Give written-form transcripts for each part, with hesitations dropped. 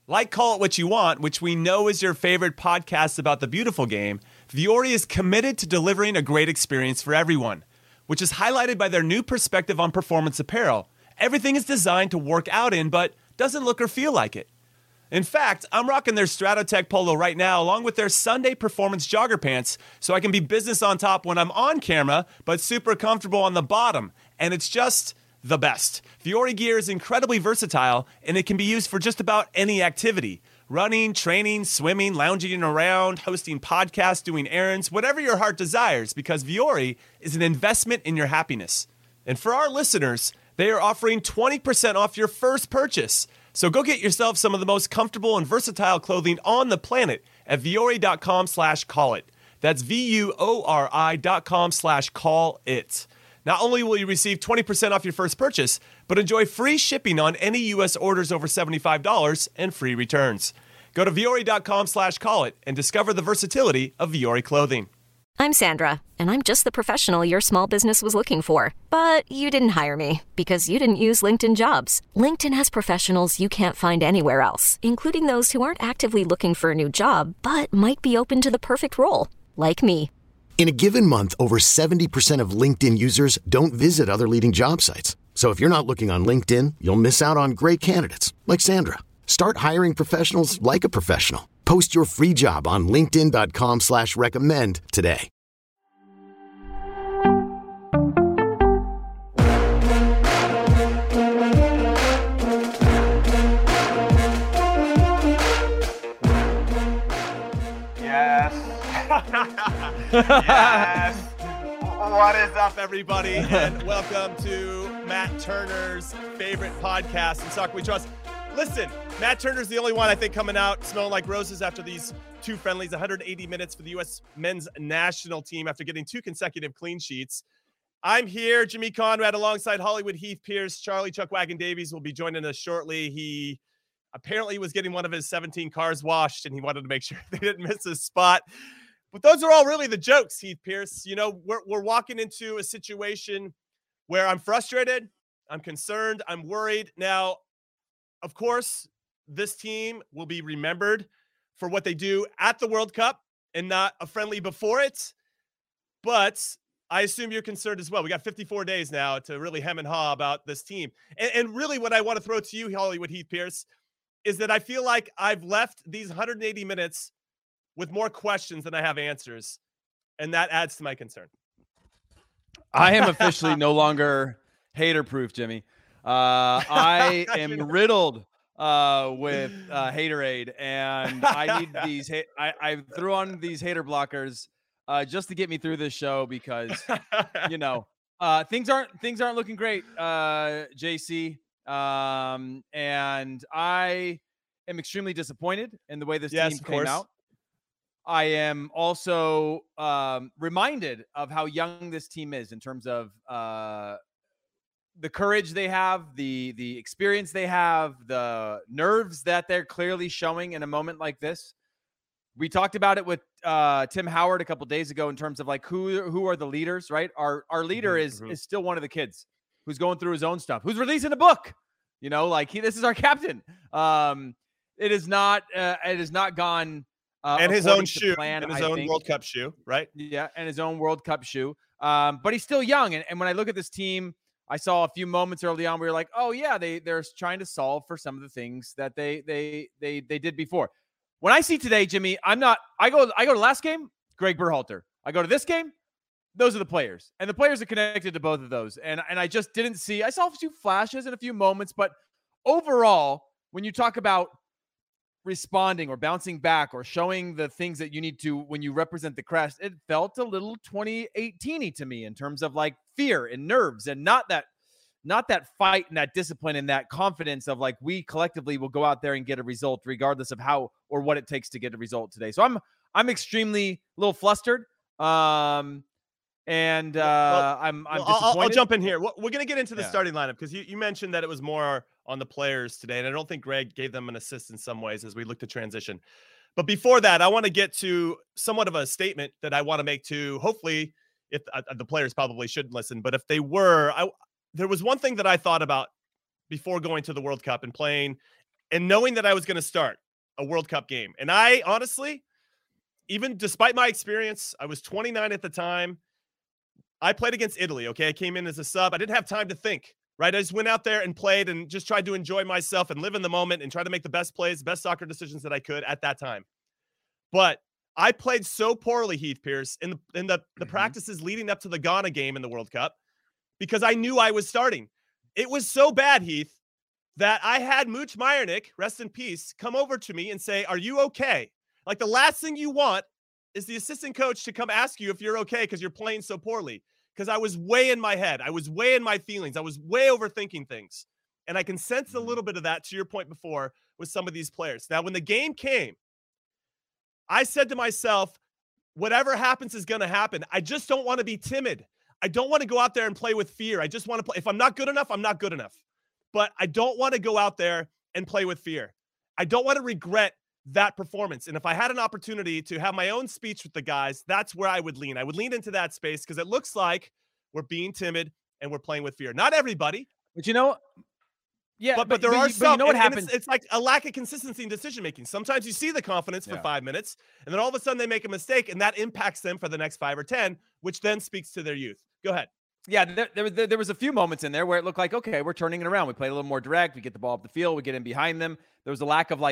Like Call It What You Want, which we know is your favorite podcast about the beautiful game, Vuori is committed to delivering a great experience for everyone, which is highlighted by their new perspective on performance apparel. Everything is designed to work out in, but doesn't look or feel like it. In fact, I'm rocking their Stratotech polo right now, along with their Sunday Performance jogger pants, so I can be business on top when I'm on camera, but super comfortable on the bottom. And it's just the best. Vuori gear is incredibly versatile, and it can be used for just about any activity. Running, training, swimming, lounging around, hosting podcasts, doing errands, whatever your heart desires, because Vuori is an investment in your happiness. And for our listeners, they are offering 20% off your first purchase. So go get yourself some of the most comfortable and versatile clothing on the planet at vuori.com/callit. That's VUORI.com/callit. Not only will you receive 20% off your first purchase, but enjoy free shipping on any U.S. orders over $75 and free returns. Go to vuori.com/callit and discover the versatility of Vuori clothing. I'm Sandra, and I'm just the professional your small business was looking for. But you didn't hire me because you didn't use LinkedIn Jobs. LinkedIn has professionals you can't find anywhere else, including those who aren't actively looking for a new job, but might be open to the perfect role, like me. In a given month, over 70% of LinkedIn users don't visit other leading job sites. So if you're not looking on LinkedIn, you'll miss out on great candidates like Sandra. Start hiring professionals like a professional. Post your free job on linkedin.com/recommend today. Yes. What is up, everybody? And welcome to Matt Turner's favorite podcast, In Soccer We Trust. Listen, Matt Turner's the only one, I think, coming out smelling like roses after these two friendlies, 180 minutes for the U.S. men's national team after getting two consecutive clean sheets. I'm here, Jimmy Conrad, alongside Hollywood Heath Pierce. Charlie Chuck Wagon Davies will be joining us shortly. He apparently was getting one of his 17 cars washed, and he wanted to make sure they didn't miss his spot. But those are all really the jokes, Heath Pierce. You know, we're walking into a situation where I'm frustrated, I'm concerned, I'm worried. Now, of course, this team will be remembered for what they do at the World Cup and not a friendly before it. But I assume you're concerned as well. We got 54 days now to really hem and haw about this team. And really what I want to throw to you, Hollywood Heath Pierce, is that I feel like I've left these 180 minutes with more questions than I have answers. And that adds to my concern. I am officially no longer hater-proof, Jimmy. I am riddled with haterade, and I need these. I threw on these hater blockers just to get me through this show because you know things aren't looking great, JC. And I am extremely disappointed in the way this team came out. I am also reminded of how young this team is in terms of the courage they have, the experience they have, the nerves that they're clearly showing in a moment like this. We talked about it with Tim Howard a couple days ago in terms of like who are the leaders, right? Our leader is still one of the kids who's going through his own stuff, who's releasing a book. You know, like this is our captain. It has not gone. And his own shoe, plan, and his own World Cup shoe, right? Yeah, and his own World Cup shoe. But he's still young. And when I look at this team, I saw a few moments early on where you're like, oh yeah, they're trying to solve for some of the things that they did before. When I see today, Jimmy, I go to last game, Greg Berhalter. I go to this game, those are the players. And the players are connected to both of those. And I just didn't see, I saw a few flashes and a few moments, but overall, when you talk about responding or bouncing back or showing the things that you need to when you represent the crest, it felt a little 2018-y to me in terms of like fear and nerves and not that fight and that discipline and that confidence of like we collectively will go out there and get a result regardless of how or what it takes to get a result today. So I'm extremely a little flustered. I'm disappointed. I'll jump in here. We're going to get into the starting lineup because you mentioned that it was more on the players today, and I don't think Greg gave them an assist in some ways as we look to transition. But before that, I want to get to somewhat of a statement that I want to make to hopefully, if the players probably shouldn't listen, but if they were, there was one thing that I thought about before going to the World Cup and playing and knowing that I was going to start a World Cup game. And I honestly, even despite my experience, I was 29 at the time. I played against Italy, okay? I came in as a sub. I didn't have time to think, right? I just went out there and played and just tried to enjoy myself and live in the moment and try to make the best plays, best soccer decisions that I could at that time. But I played so poorly, Heath Pearce, in the practices leading up to the Ghana game in the World Cup because I knew I was starting. It was so bad, Heath, that I had Mooch Meyernick, rest in peace, come over to me and say, "Are you okay?" Like, the last thing you want is the assistant coach to come ask you if you're okay because you're playing so poorly. Because I was way in my head. I was way in my feelings. I was way overthinking things. And I can sense a little bit of that, to your point before, with some of these players. Now, when the game came, I said to myself, whatever happens is going to happen. I just don't want to be timid. I don't want to go out there and play with fear. I just want to play. If I'm not good enough, I'm not good enough. But I don't want to go out there and play with fear. I don't want to regret that performance. And if I had an opportunity to have my own speech with the guys, that's where I would lean. I would lean into that space because it looks like we're being timid and we're playing with fear. Not everybody. But you know, yeah, but there are some. You know what happens? It's like a lack of consistency in decision making. Sometimes you see the confidence for 5 minutes, and then all of a sudden they make a mistake, and that impacts them for the next 5 or 10, which then speaks to their youth. Go ahead. Yeah, there was a few moments in there where it looked like, okay, we're turning it around. We play a little more direct. We get the ball up the field. We get in behind them. There was a lack of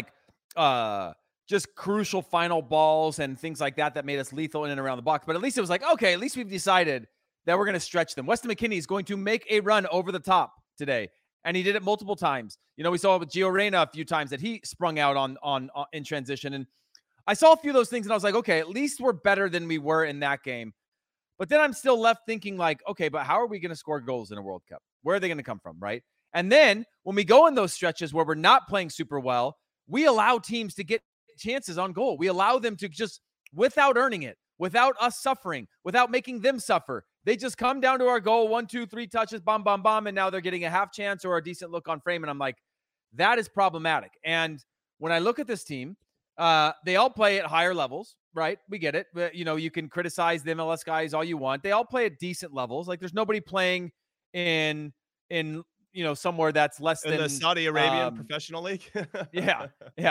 just crucial final balls and things like that made us lethal in and around the box. But at least it was like, okay, at least we've decided that we're going to stretch them. Weston McKennie is going to make a run over the top today. And he did it multiple times. You know, we saw it with Gio Reyna a few times that he sprung out on in transition. And I saw a few of those things and I was like, okay, at least we're better than we were in that game. But then I'm still left thinking like, okay, but how are we going to score goals in a World Cup? Where are they going to come from, right? And then when we go in those stretches where we're not playing super well, we allow teams to get chances on goal. We allow them to just, without earning it, without us suffering, without making them suffer, they just come down to our goal, 1, 2, 3 touches, bomb, bomb, bomb, and now they're getting a half chance or a decent look on frame. And I'm like, that is problematic. And when I look at this team, they all play at higher levels, right? We get it. But, you know, you can criticize the MLS guys all you want. They all play at decent levels. Like, there's nobody playing in you know, somewhere that's less than the Saudi Arabian professional league. yeah.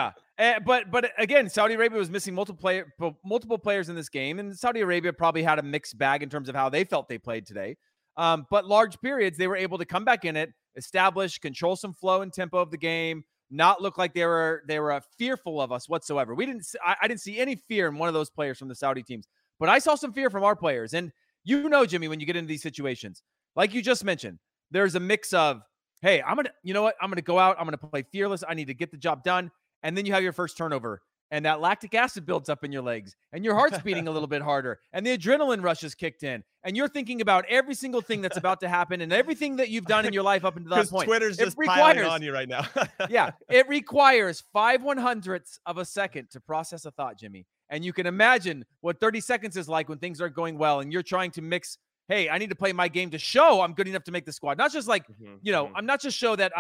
But again, Saudi Arabia was missing multiple players in this game, and Saudi Arabia probably had a mixed bag in terms of how they felt they played today. But large periods, they were able to come back in it, establish, control some flow and tempo of the game, not look like they were fearful of us whatsoever. I didn't see any fear in one of those players from the Saudi teams, but I saw some fear from our players. And you know, Jimmy, when you get into these situations, like you just mentioned, there's a mix of, hey, I'm going to go out. I'm going to play fearless. I need to get the job done. And then you have your first turnover and that lactic acid builds up in your legs and your heart's beating a little bit harder and the adrenaline rush is kicked in and you're thinking about every single thing that's about to happen and everything that you've done in your life up until that point. Twitter's just piling on you right now. Yeah. It requires 5/100ths of a second to process a thought, Jimmy. And you can imagine what 30 seconds is like when things are going well and you're trying to mix, hey, I need to play my game to show I'm good enough to make the squad. Not just like, you know, I'm not just show that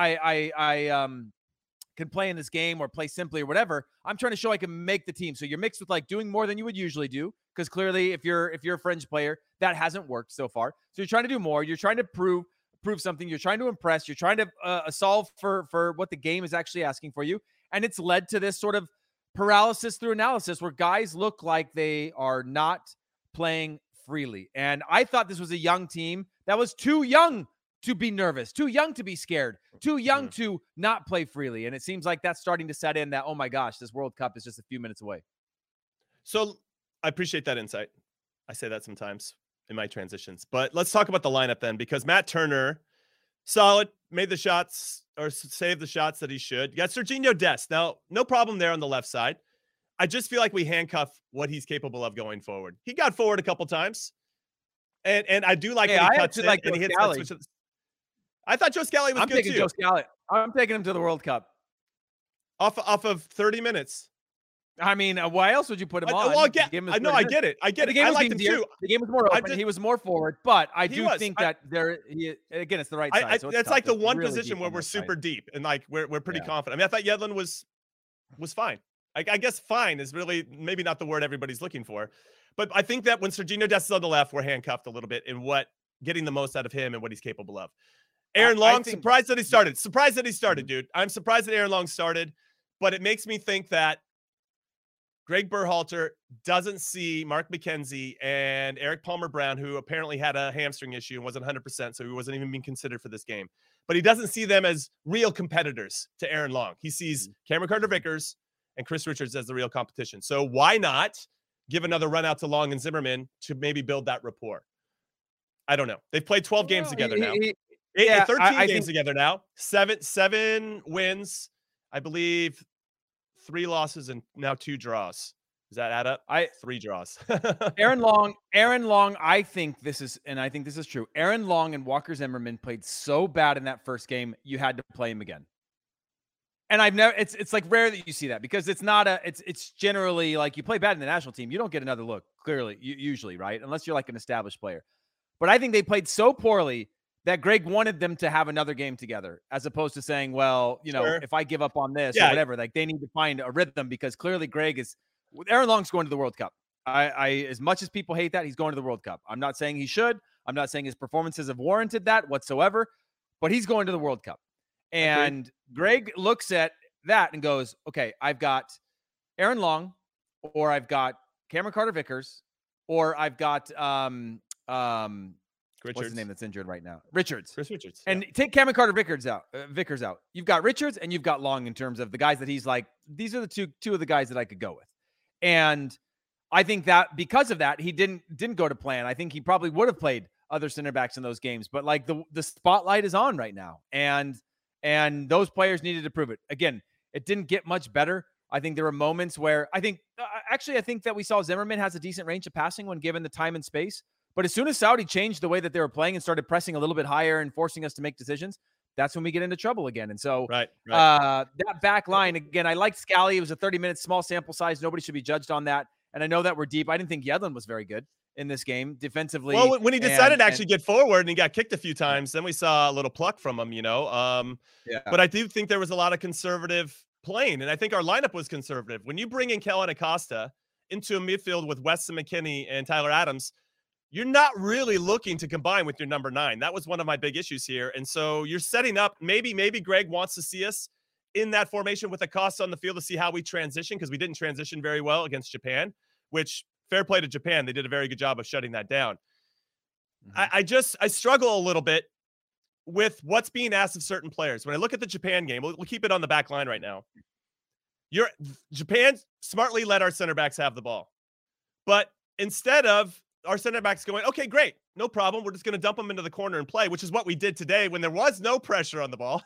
I can play in this game or play simply or whatever. I'm trying to show I can make the team. So you're mixed with like doing more than you would usually do. Because clearly if you're a fringe player, that hasn't worked so far. So you're trying to do more. You're trying to prove something. You're trying to impress. You're trying to solve for what the game is actually asking for you. And it's led to this sort of paralysis through analysis where guys look like they are not playing freely. And I thought this was a young team that was too young to be nervous, too young to be scared, too young to not play freely. And it seems like that's starting to set in that, oh my gosh, this World Cup is just a few minutes away. So I appreciate that insight. I say that sometimes in my transitions, but let's talk about the lineup then, because Matt Turner, solid, made the shots or saved the shots that he should. You got Sergiño Dest. Now, no problem there on the left side. I just feel like we handcuff what he's capable of going forward. He got forward a couple times. And I do like when he cuts in and he hits that switch. I thought Joe Scally was good too. Joe Scally. I'm taking him to the World Cup. Off of 30 minutes. I mean, why else would you put him on? Well, I get it. I get it. I liked him too. The game was more open. He was more forward, but I do think that again, it's the right side. It's like the one position where we're super deep and like we're pretty confident. I mean, I thought Yedlin was fine. I guess fine is really maybe not the word everybody's looking for. But I think that when Sergiño Dest is on the left, we're handcuffed a little bit in getting the most out of him and what he's capable of. Aaron Long, surprised that he started. Surprised that he started, dude. I'm surprised that Aaron Long started, but it makes me think that Greg Berhalter doesn't see Mark McKenzie and Eric Palmer-Brown, who apparently had a hamstring issue and wasn't 100%, so he wasn't even being considered for this game. But he doesn't see them as real competitors to Aaron Long. He sees Cameron Carter-Vickers and Chris Richards as the real competition. So why not give another run out to Long and Zimmerman to maybe build that rapport? I don't know. They've played 12 games together now. 13 games together now. Seven wins, I believe. 3 losses and now 2 draws. Does that add up? 3 draws. Aaron Long, I think this is true. Aaron Long and Walker Zimmerman played so bad in that first game, you had to play him again. And I've never, it's like rare that you see that, because it's generally like you play bad in the national team, you don't get another look, clearly, usually, right? Unless you're like an established player. But I think they played so poorly that Greg wanted them to have another game together, as opposed to saying, well, if I give up on this or whatever, like they need to find a rhythm, because clearly Aaron Long's going to the World Cup. I as much as people hate that, he's going to the World Cup. I'm not saying he should. I'm not saying his performances have warranted that whatsoever, but he's going to the World Cup. And Greg looks at that and goes, okay, I've got Aaron Long, or I've got Cameron Carter-Vickers, or I've got Richards. What's his name that's injured right now? Chris Richards. And take Cameron Carter-Vickers out. Vickers out. You've got Richards and you've got Long in terms of the guys that he's like, these are the two of the guys that I could go with. And I think that because of that, he didn't go to plan. I think he probably would have played other center backs in those games, but like the spotlight is on right now. And those players needed to prove it. Again, it didn't get much better. I think there were moments where I think that we saw Zimmerman has a decent range of passing when given the time and space. But as soon as Saudi changed the way that they were playing and started pressing a little bit higher and forcing us to make decisions, that's when we get into trouble again. And so that back line, again, I liked Scally. It was a 30-minute small sample size. Nobody should be judged on that. And I know that we're deep. I didn't think Yedlin was very good in this game defensively. Well, when he decided to actually get forward and he got kicked a few times, then we saw a little pluck from him, But I do think there was a lot of conservative playing, and I think our lineup was conservative. When you bring in Kellyn Acosta into a midfield with Weston McKennie and Tyler Adams, you're not really looking to combine with your number 9. That was one of my big issues here. And so you're setting up, maybe Greg wants to see us in that formation with Acosta on the field to see how we transition, because we didn't transition very well against Japan, which fair play to Japan. They did a very good job of shutting that down. Mm-hmm. I struggle a little bit with what's being asked of certain players. When I look at the Japan game, we'll keep it on the back line right now. Japan smartly let our center backs have the ball. But instead of our center backs going, okay, great, no problem, we're just going to dump them into the corner and play, which is what we did today when there was no pressure on the ball.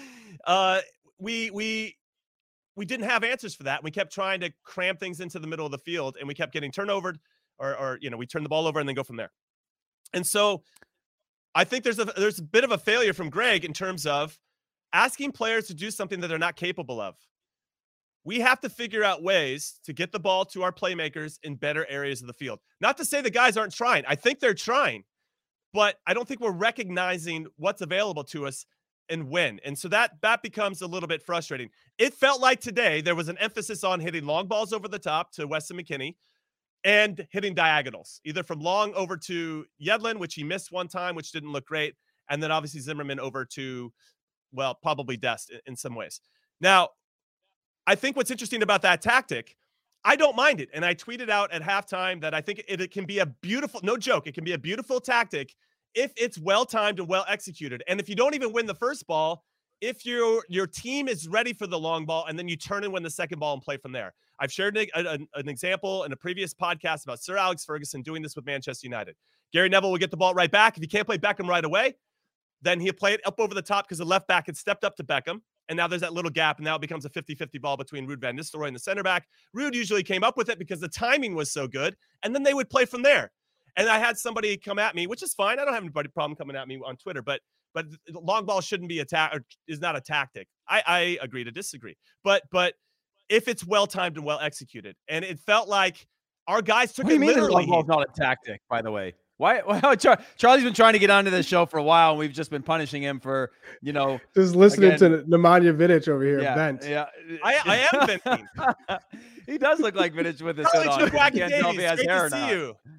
We didn't have answers for that. We kept trying to cram things into the middle of the field, and we kept getting turnovered, or we turn the ball over and then go from there. And so I think there's a bit of a failure from Greg in terms of asking players to do something that they're not capable of. We have to figure out ways to get the ball to our playmakers in better areas of the field. Not to say the guys aren't trying. I think they're trying, but I don't think we're recognizing what's available to us and when. And so that becomes a little bit frustrating. It felt like today there was an emphasis on hitting long balls over the top to Weston McKennie and hitting diagonals, either from Long over to Yedlin, which he missed one time, which didn't look great, and then obviously Zimmerman over to, well, probably Dest in some ways. Now, I think what's interesting about that tactic, I don't mind it. And I tweeted out at halftime that I think it can be a beautiful, no joke, it can be a beautiful tactic if it's well-timed and well-executed. And if you don't even win the first ball, if your team is ready for the long ball, and then you turn and win the second ball and play from there. I've shared an example in a previous podcast about Sir Alex Ferguson doing this with Manchester United. Gary Neville will get the ball right back. If he can't play Beckham right away, then he'll play it up over the top because the left back had stepped up to Beckham. And now there's that little gap, and now it becomes a 50-50 ball between Ruud van Nistelrooy and the center back. Ruud usually came up with it because the timing was so good, and then they would play from there. And I had somebody come at me, which is fine. I don't have any problem coming at me on Twitter, but long ball shouldn't be is not a tactic. I agree to disagree. But if it's well-timed and well-executed, and it felt like our guys took it literally. Long ball's not a tactic, by the way. Why Charlie's been trying to get onto this show for a while, and we've just been punishing him for, just listening to Nemanja Vidic over here. Vent. Yeah, I am venting. He does look like Vidic with his hood on. I can't tell if he has hair or not.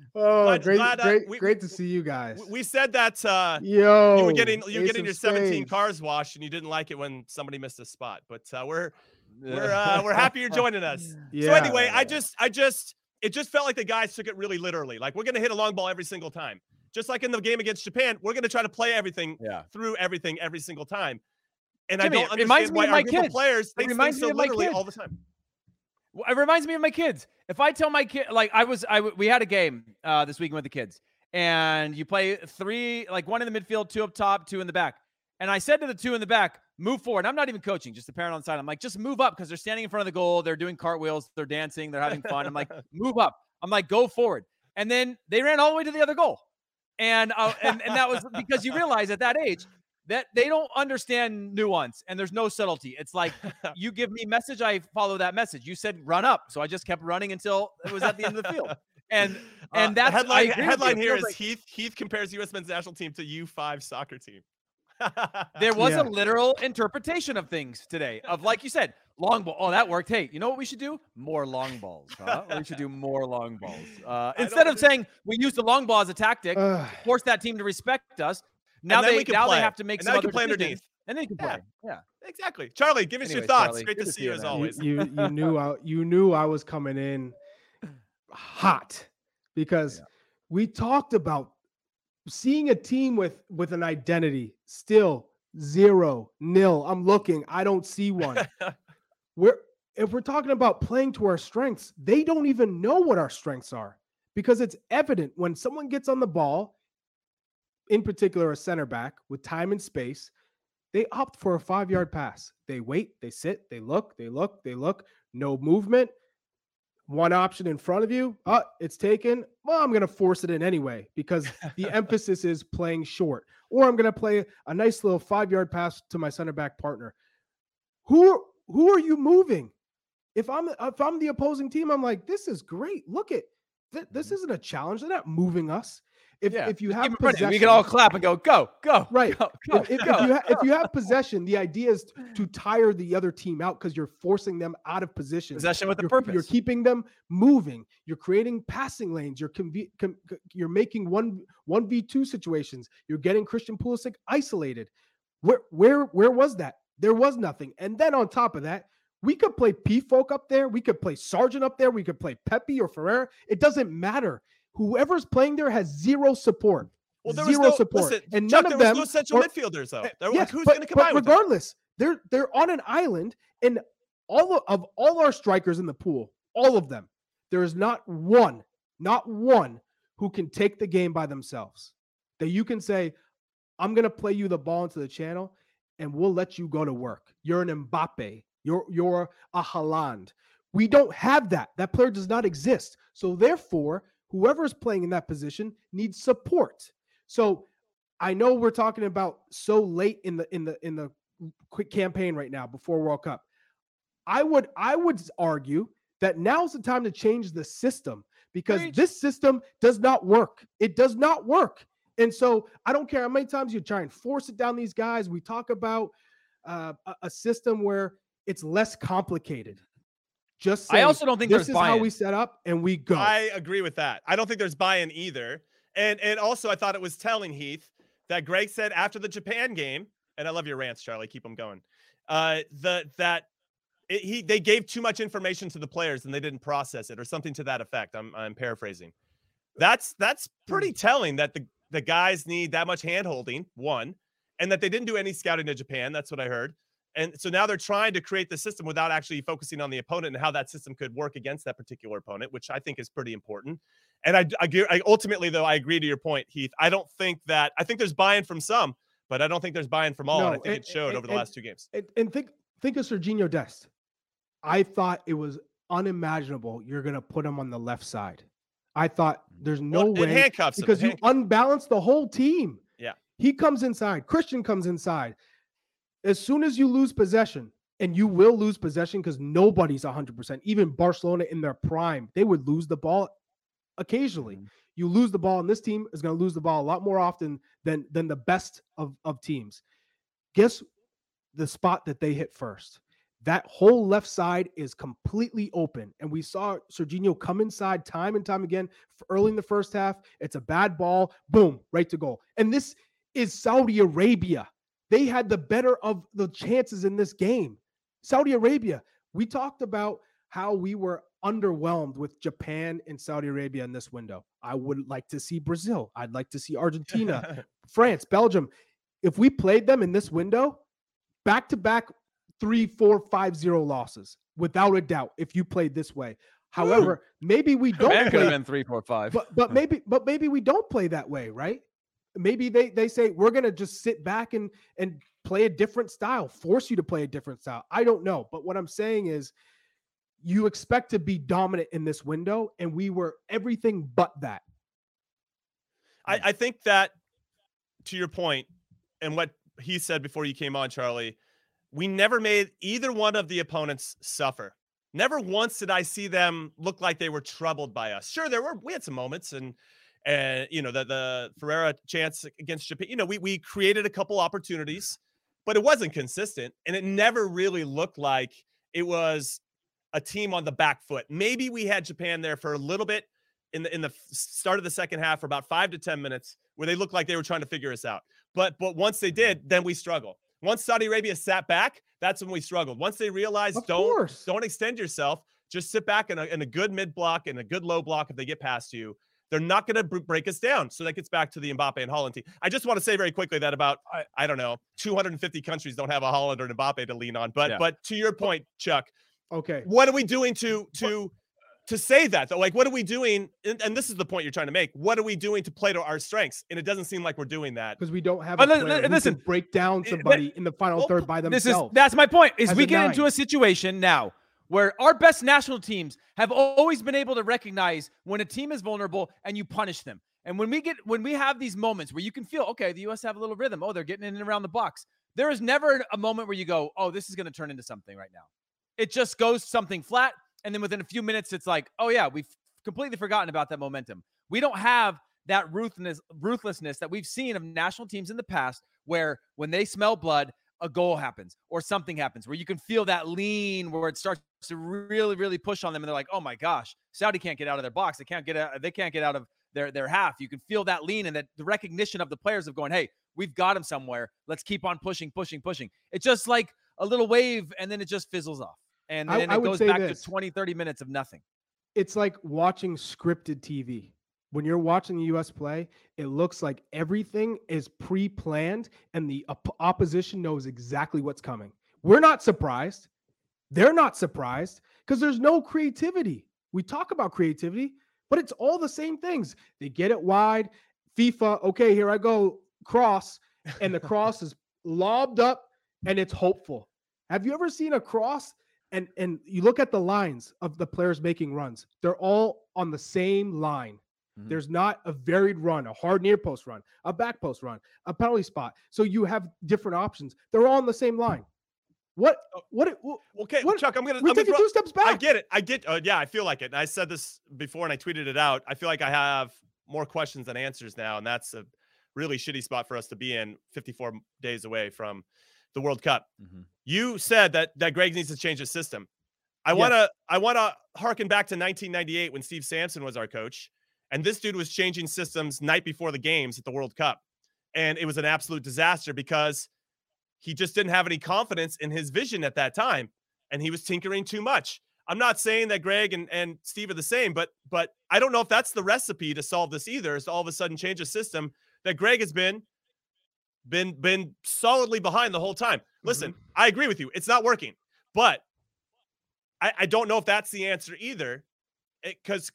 Oh, great to see you guys. We said that you were getting your 17 cars washed and you didn't like it when somebody missed a spot, but we're happy you're joining us. Yeah. So anyway, it just felt like the guys took it really literally. Like, we're going to hit a long ball every single time. Just like in the game against Japan, we're going to try to play everything through everything every single time. And Jimmy, I don't understand why our group of players take things so literally all the time. It reminds me of my kids. If I tell my kid, like we had a game this weekend with the kids, and you play 3, like 1 in the midfield, 2 up top, 2 in the back. And I said to the 2 in the back, move forward. I'm not even coaching, just the parent on the side. I'm like, just move up, because they're standing in front of the goal. They're doing cartwheels. They're dancing. They're having fun. I'm like, move up. I'm like, go forward. And then they ran all the way to the other goal. And that was because you realize at that age that they don't understand nuance and there's no subtlety. It's like, you give me message, I follow that message. You said run up, so I just kept running until it was at the end of the field. And that's headline here is like, Heath compares U.S. men's national team to U5 soccer team. There was a literal interpretation of things today of, like you said, long ball. Oh, that worked. Hey, you know what we should do? More long balls. Huh? We should do more long balls. Instead of saying we use the long ball as a tactic, force that team to respect us. Now they have to make some other decisions. And then you can play. Yeah, exactly. Charlie, give us your thoughts. Charlie, great to see you as always. You knew I was coming in hot because we talked about seeing a team with an identity, still 0-0. I'm looking. I don't see one. If we're talking about playing to our strengths, they don't even know what our strengths are, because it's evident when someone gets on the ball, in particular a center back with time and space, they opt for a 5-yard pass. They wait, they sit, they look, no movement. One option in front of you, it's taken. Well, I'm going to force it in anyway, because the emphasis is playing short. Or I'm going to play a nice little 5-yard pass to my center back partner. Who are you moving? If I'm the opposing team, I'm like, this is great. Look at this isn't a challenge. They're not moving us. If you have possession, we can all clap and go. Right. Go. If you have possession, the idea is to tire the other team out, because you're forcing them out of position. Possession with a purpose. You're keeping them moving. You're creating passing lanes. You're making 1v2 situations. You're getting Christian Pulisic isolated. Where was that? There was nothing. And then on top of that, we could play P-Folk up there. We could play Sargent up there. We could play Pepe or Ferreira. It doesn't matter. Whoever's playing there has zero support. Well, there was no support. Listen, and Chuck, none of them was no central midfielders, though. Who's going to combine with regardless, they're on an island, and all our strikers in the pool, all of them, there is not one who can take the game by themselves. That you can say, I'm going to play you the ball into the channel, and we'll let you go to work. You're an Mbappe. You're a Haaland. We don't have that. That player does not exist. So therefore, whoever is playing in that position needs support. So I know we're talking about so late in the quick campaign right now before World Cup. I would argue that now's the time to change the system, because this system does not work. It does not work. And so I don't care how many times you try and force it down these guys. We talk about a system where it's less complicated. Just saying, I also don't think this is how we set up and we go. I agree with that. I don't think there's buy-in either. And also I thought it was telling, Heath, that Greg said after the Japan game, and I love your rants, Charlie, keep them going. They gave too much information to the players and they didn't process it, or something to that effect. I'm paraphrasing. That's pretty telling that the guys need that much hand-holding, one, and that they didn't do any scouting to Japan. That's what I heard. And so now they're trying to create the system without actually focusing on the opponent and how that system could work against that particular opponent, which I think is pretty important. And I ultimately, though, I agree to your point, Heath. I think there's buy-in from some, but I don't think there's buy-in from all. And I think it showed over the last 2 games. And think of Serginho Dest. I thought it was unimaginable you're going to put him on the left side. I thought there's no way, handcuffs because you unbalance the whole team. Yeah. He comes inside. Christian comes inside. As soon as you lose possession, and you will lose possession because nobody's 100%, even Barcelona in their prime, they would lose the ball occasionally. Mm-hmm. You lose the ball, and this team is going to lose the ball a lot more often than the best of teams. Guess the spot that they hit first. that whole left side is completely open. And we saw Serginho come inside time and time again early in the first half. It's a bad ball. Boom, right to goal. And this is Saudi Arabia. They had the better of the chances in this game. Saudi Arabia. We talked about how we were underwhelmed with Japan and Saudi Arabia in this window. I would like to see Brazil. I'd like to see Argentina, France, Belgium. If we played them in this window, back-to-back 3-4-5-0 losses, without a doubt, if you played this way. However, maybe we don't Man, play. could have been 3-4-5. But maybe we don't play that way, right? Maybe they say we're gonna just sit back and play a different style, force you to play a different style. I don't know. But what I'm saying is you expect to be dominant in this window, and we were everything but that. I think that, to your point, and what he said before you came on, Charlie, we never made either one of the opponents suffer. Never once did I see them look like they were troubled by us. Sure, we had some moments, and you know, the Ferreira chance against Japan, you know, we created a couple opportunities, but it wasn't consistent, and it never really looked like it was a team on the back foot. Maybe we had Japan there for a little bit in the start of the second half for about 5 to 10 minutes where they looked like they were trying to figure us out. But once they did, then we struggled. Once Saudi Arabia sat back, that's when we struggled. Once they realized don't extend yourself, just sit back in a good mid block and a good low block if they get past you. They're not going to break us down. So that gets back to the Mbappe and Haaland team. I just want to say very quickly that about, I don't know, 250 countries don't have a Haaland or an Mbappe to lean on. But to your point, Chuck, okay, what are we doing to say that, though? Like, what are we doing? And this is the point you're trying to make. What are we doing to play to our strengths? And it doesn't seem like we're doing that. Because we don't have a player who can break down somebody in the final third by themselves. That's my point, is we get into a situation now where our best national teams have always been able to recognize when a team is vulnerable and you punish them. And when we have these moments where you can feel, okay, the U.S. have a little rhythm. Oh, they're getting in and around the box. There is never a moment where you go, oh, this is going to turn into something right now. It just goes something flat. And then within a few minutes, it's like, oh, yeah, we've completely forgotten about that momentum. We don't have that ruthlessness that we've seen of national teams in the past, where when they smell blood, a goal happens or something happens, where you can feel that lean, where it starts to really, really push on them. And they're like, oh, my gosh, Saudi can't get out of their box. They can't get out of their half. You can feel that lean and that the recognition of the players of going, hey, we've got him somewhere. Let's keep on pushing. It's just like a little wave, and then it just fizzles off. And then it goes back to 20, 30 minutes of nothing. It's like watching scripted TV. When you're watching the U.S. play, it looks like everything is pre-planned and the opposition knows exactly what's coming. We're not surprised. They're not surprised because there's no creativity. We talk about creativity, but it's all the same things. They get it wide. FIFA, okay, here I go, cross, and the cross is lobbed up and it's hopeful. Have you ever seen a cross? And you look at the lines of the players making runs. They're all on the same line. Mm-hmm. There's not a varied run, a hard near post run, a back post run, a penalty spot. So you have different options. They're all on the same line. Okay, Chuck, we're taking 2 steps back. I get it. Yeah, I feel like it. And I said this before and I tweeted it out. I feel like I have more questions than answers now. And that's a really shitty spot for us to be in 54 days away from the World Cup. Mm-hmm. You said that Greg needs to change his system. I want to harken back to 1998 when Steve Sampson was our coach, and this dude was changing systems night before the games at the World Cup, and it was an absolute disaster because he just didn't have any confidence in his vision at that time, and he was tinkering too much. I'm not saying that Greg and Steve are the same, but I don't know if that's the recipe to solve this either, is to all of a sudden change a system that Greg has been solidly behind the whole time. Listen, I agree with you. It's not working, but I don't know if that's the answer either. Because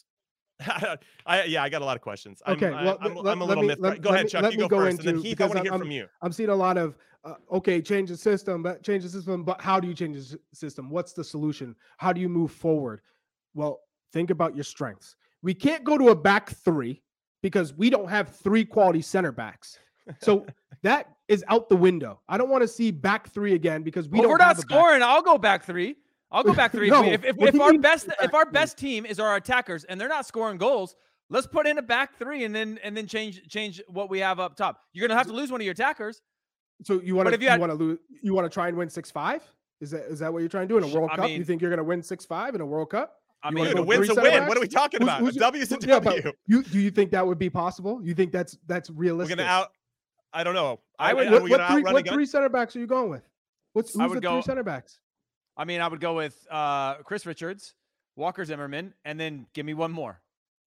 I got a lot of questions. Okay, I'm a little myth. Go ahead, Chuck. You go first, and then Heath, I want to hear from you. I'm seeing a lot of change the system, but how do you change the system? What's the solution? How do you move forward? Well, think about your strengths. We can't go to a back three because we don't have 3 quality center backs. So that is out the window. I don't want to see back 3 again because we don't. We're not scoring. I'll go back 3. No, if our best team is our attackers and they're not scoring goals, let's put in a back 3 and then change what we have up top. You're gonna have to lose one of your attackers. So you want to try and win 6-5? Is that what you're trying to do in a World Cup? You think you're going to win 6-5 in a World Cup? Dude, a win's a win. What are we talking about? A W's a W. Do you think that would be possible? You think that's realistic? We're gonna I don't know. What three center backs are you going with? Who's the three center backs? I mean, I would go with Chris Richards, Walker Zimmerman, and then give me one more.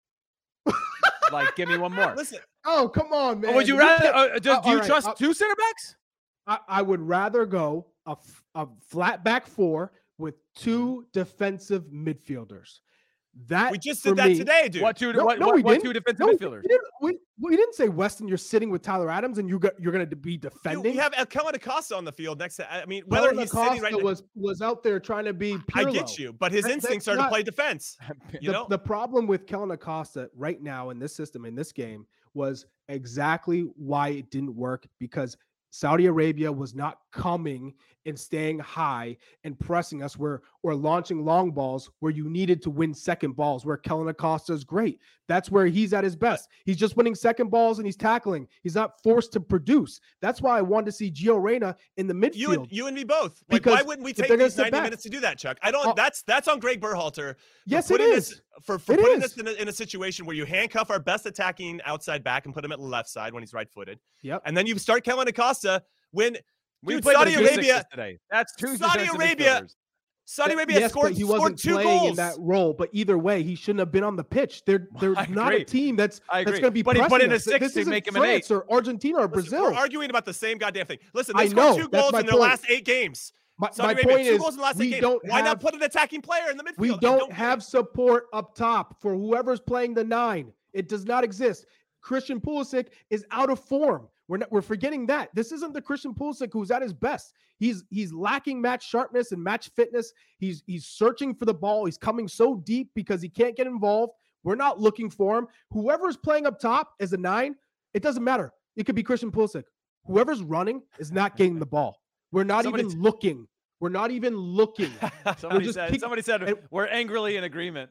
Give me one more. Listen. Oh, come on, man. Or would you rather? Do you trust two center backs? I would rather go a flat back four with two defensive midfielders. That we just did that today, dude. What two defensive midfielders? We didn't say Weston. You're sitting with Tyler Adams, and you're going to be defending. Dude, we have Kellyn Acosta on the field next to. I mean, whether he's sitting right now, was out there trying to be Pirlo. I get you, but his instincts are to play defense. The problem with Kellyn Acosta right now in this system, in this game, was exactly why it didn't work, because Saudi Arabia was not coming and staying high and pressing us or launching long balls where you needed to win second balls, where Kellyn Acosta is great. That's where he's at his best. He's just winning second balls and he's tackling. He's not forced to produce. That's why I wanted to see Gio Reyna in the midfield. You and me both. Why wouldn't we take these 90 minutes to do that, Chuck? I don't. That's on Greg Berhalter. Yes, it is. For putting us in a situation where you handcuff our best attacking outside back and put him at the left side when he's right-footed. Yep. And then you start Kellyn Acosta when Saudi Arabia today. That's two Saudi Arabia scored 2 goals in that role, but either way, he shouldn't have been on the pitch. They're not a team that's going to be. But he put in a 6 this to make him France an 8. or Argentina or Brazil. We're arguing about the same goddamn thing. Listen, they scored 2 goals in their last 8 games. My point is, why not put an attacking player in the midfield? We don't have support up top for whoever's playing the 9. It does not exist. Christian Pulisic is out of form. We're forgetting that. This isn't the Christian Pulisic who's at his best. He's lacking match sharpness and match fitness. He's searching for the ball. He's coming so deep because he can't get involved. We're not looking for him. Whoever's playing up top as a 9, it doesn't matter. It could be Christian Pulisic. Whoever's running is not getting the ball. We're not even looking. We're not even looking. Somebody said we're angrily in agreement.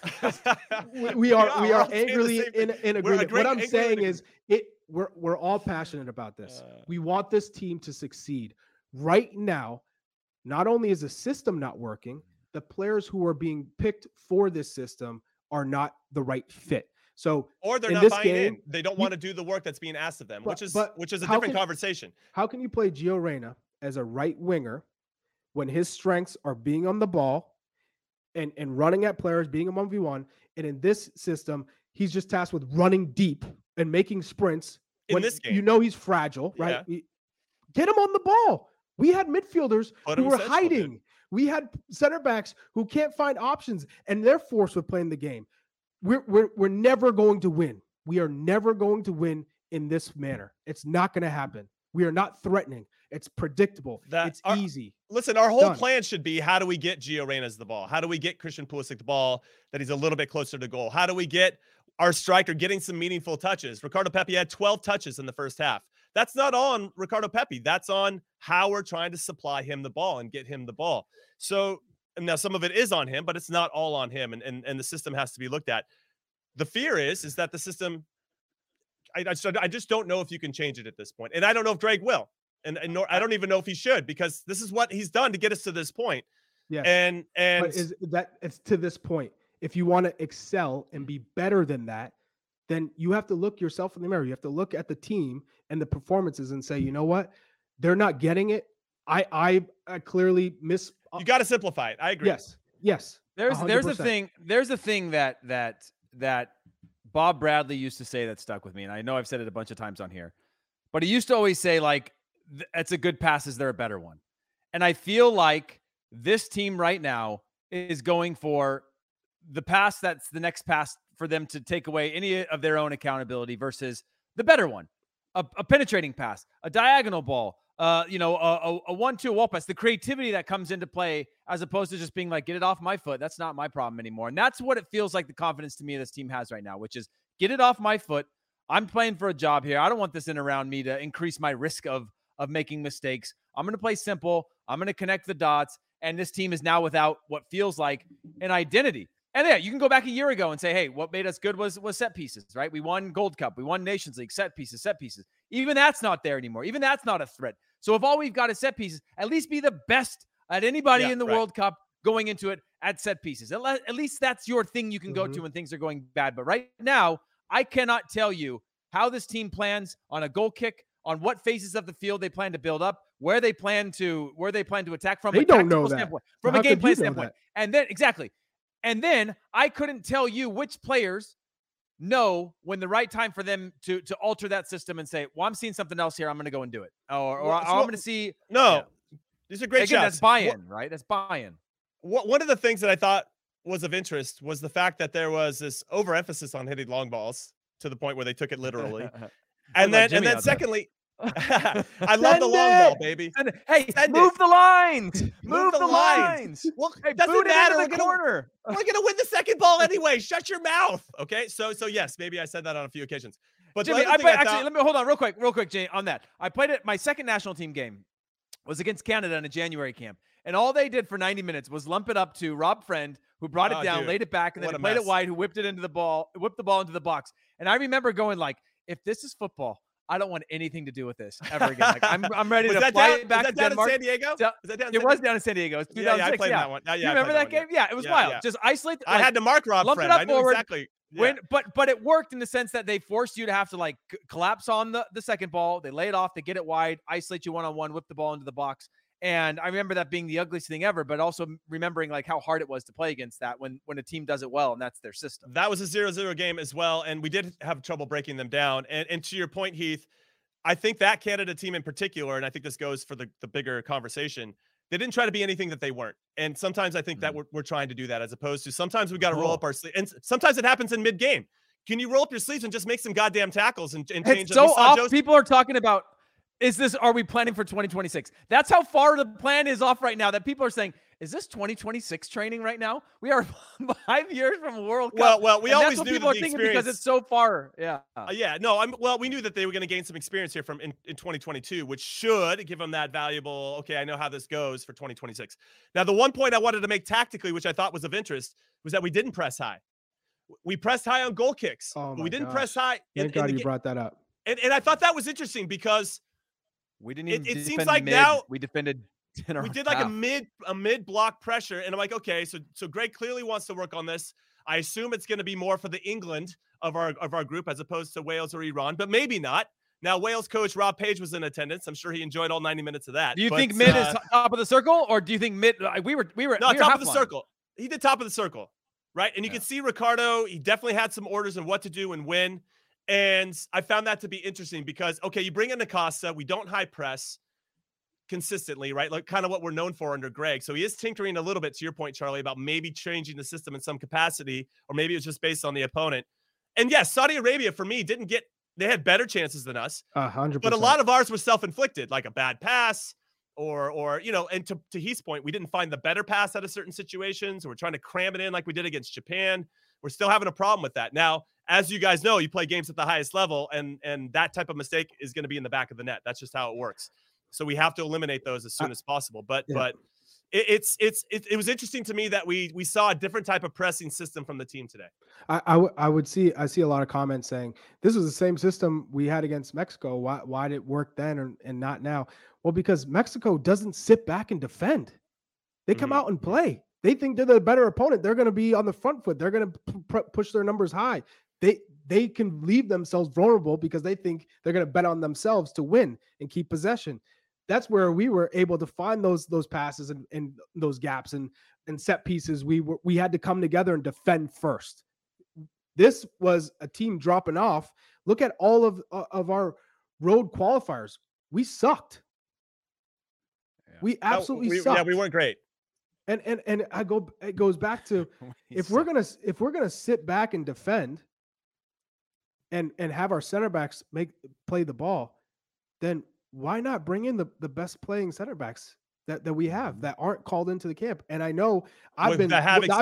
we are angrily in agreement. What I'm saying is we're all passionate about this. We want this team to succeed. Right now, not only is the system not working, the players who are being picked for this system are not the right fit. So, or they're not buying in. They don't want to do the work that's being asked of them, which is a different conversation. How can you play Gio Reyna as a right winger when his strengths are being on the ball and running at players, being a 1v1, and in this system, he's just tasked with running deep and making sprints in this game? You know he's fragile, right? Yeah. Get him on the ball. We had midfielders who were hiding. We had center backs who can't find options, and they're forced with playing the game. We're never going to win. We are never going to win in this manner. It's not going to happen. We are not threatening. It's predictable. It's easy. Listen, our whole plan should be, how do we get Gio Reyna's the ball? How do we get Christian Pulisic the ball that he's a little bit closer to goal? How do we get our striker getting some meaningful touches? Ricardo Pepi had 12 touches in the first half. That's not on Ricardo Pepi. That's on how we're trying to supply him the ball and get him the ball. So now some of it is on him, but it's not all on him. And the system has to be looked at. The fear is that the system, I just don't know if you can change it at this point. And I don't know if Greg will. And nor, I don't even know if he should, because this is what he's done to get us to this point. Yeah. And it's to this point. If you want to excel and be better than that, then you have to look yourself in the mirror. You have to look at the team and the performances and say, you know what? They're not getting it. I clearly miss. You got to simplify it. I agree. Yes. There's a thing that Bob Bradley used to say that stuck with me. And I know I've said it a bunch of times on here, but he used to always say, like, it's a good pass. Is there a better one? And I feel like this team right now is going for the pass that's the next pass for them to take away any of their own accountability versus the better one, a penetrating pass, a diagonal ball, a 1-2 wall pass, the creativity that comes into play, as opposed to just being like, get it off my foot. That's not my problem anymore. And that's what it feels like the confidence to me this team has right now, which is get it off my foot. I'm playing for a job here. I don't want this in around me to increase my risk of making mistakes. I'm going to play simple. I'm going to connect the dots. And this team is now without what feels like an identity. And yeah, you can go back a year ago and say, hey, what made us good was set pieces, right? We won Gold Cup. We won Nations League, set pieces. Even that's not there anymore. Even that's not a threat. So if all we've got is set pieces, at least be the best at anybody in the right. World Cup going into it at set pieces. At least that's your thing you can go to when things are going bad. But right now, I cannot tell you how this team plans on a goal kick, on what phases of the field they plan to build up, where they plan to attack from a tactical standpoint, from a game plan standpoint. And then I couldn't tell you which players know when the right time for them to alter that system and say, well, I'm seeing something else here, I'm going to go and do it. Or I'm going to see. No, these are great shots. That's buy-in, right? That's buy-in. One of the things that I thought was of interest was the fact that there was this overemphasis on hitting long balls to the point where they took it literally. and then secondly, I love the long ball, baby. Move the lines. Move the lines. Well, hey, doesn't matter. We're gonna win the second ball anyway. Shut your mouth. Okay. So yes, maybe I said that on a few occasions. But Jimmy, let me hold on real quick, Jay, on that. I played it. My second national team game was against Canada in a January camp. And all they did for 90 minutes was lump it up to Rob Friend, who brought it down, laid it back, and then played it wide, who whipped the ball into the box. And I remember going like, if this is football, I don't want anything to do with this ever again. Like I'm ready to fly it back to Denmark. In San Diego? It was down in San Diego. It was 2006. I played that one. You remember that game? Yeah, it was wild. Just isolate. I had to mark Rob Friend. I knew exactly. But it worked in the sense that they forced you to have to collapse on the second ball. They lay it off. They get it wide, isolate you one-on-one, whip the ball into the box. And I remember that being the ugliest thing ever, but also remembering how hard it was to play against that when a team does it well, and that's their system. That was a 0-0 game as well, and we did have trouble breaking them down. And to your point, Heath, I think that Canada team in particular, and I think this goes for the bigger conversation, they didn't try to be anything that they weren't. And sometimes I think that we're trying to do that, as opposed to sometimes we got to roll up our sleeves. And sometimes it happens in mid-game. Can you roll up your sleeves and just make some goddamn tackles and change? It's so off. People are talking about, are we planning for 2026? That's how far the plan is off right now, that people are saying, is this 2026 training right now? We are 5 years from World Cup. Well, we always knew people are thinking because it's so far. Yeah. We knew that they were going to gain some experience here in 2022, which should give them that valuable, okay, I know how this goes for 2026. Now, the one point I wanted to make tactically, which I thought was of interest, was that we didn't press high. We pressed high on goal kicks, but we didn't press high. Thank God you brought that up. And I thought that was interesting because we didn't even it seems like now we defended. We did like a mid block pressure, and I'm like, okay, so Greg clearly wants to work on this. I assume it's going to be more for the England of our group as opposed to Wales or Iran, but maybe not. Now, Wales coach Rob Page was in attendance. I'm sure he enjoyed all 90 minutes of that. Do you think mid is top of the circle, or do you think mid? We were top of the circle. He did top of the circle, right? And you can see Ricardo. He definitely had some orders on what to do and when. And I found that to be interesting because, okay, you bring in Acosta. We don't high press consistently, right? Like kind of what we're known for under Greg. So he is tinkering a little bit, to your point, Charlie, about maybe changing the system in some capacity, or maybe it was just based on the opponent. And yes, Saudi Arabia, for me, they had better chances than us. 100%. But a lot of ours were self-inflicted, like a bad pass or and to Heath's point, we didn't find the better pass out of certain situations. We're trying to cram it in like we did against Japan. We're still having a problem with that. Now, as you guys know, you play games at the highest level, and that type of mistake is going to be in the back of the net. That's just how it works. So we have to eliminate those as soon as possible. But it was interesting to me that we saw a different type of pressing system from the team today. I see a lot of comments saying this was the same system we had against Mexico. Why did it work then and not now? Well, because Mexico doesn't sit back and defend. They come out and play. They think they're the better opponent. They're going to be on the front foot. They're going to push their numbers high. They can leave themselves vulnerable because they think they're going to bet on themselves to win and keep possession. That's where we were able to find those passes and those gaps and set pieces. We had to come together and defend first. This was a team dropping off. Look at all of our road qualifiers. We sucked. Yeah. We absolutely sucked. Yeah, we weren't great. And it goes back to if we're gonna sit back and defend and have our center backs play the ball, then why not bring in the best playing center backs that we have that aren't called into the camp? And I know I've been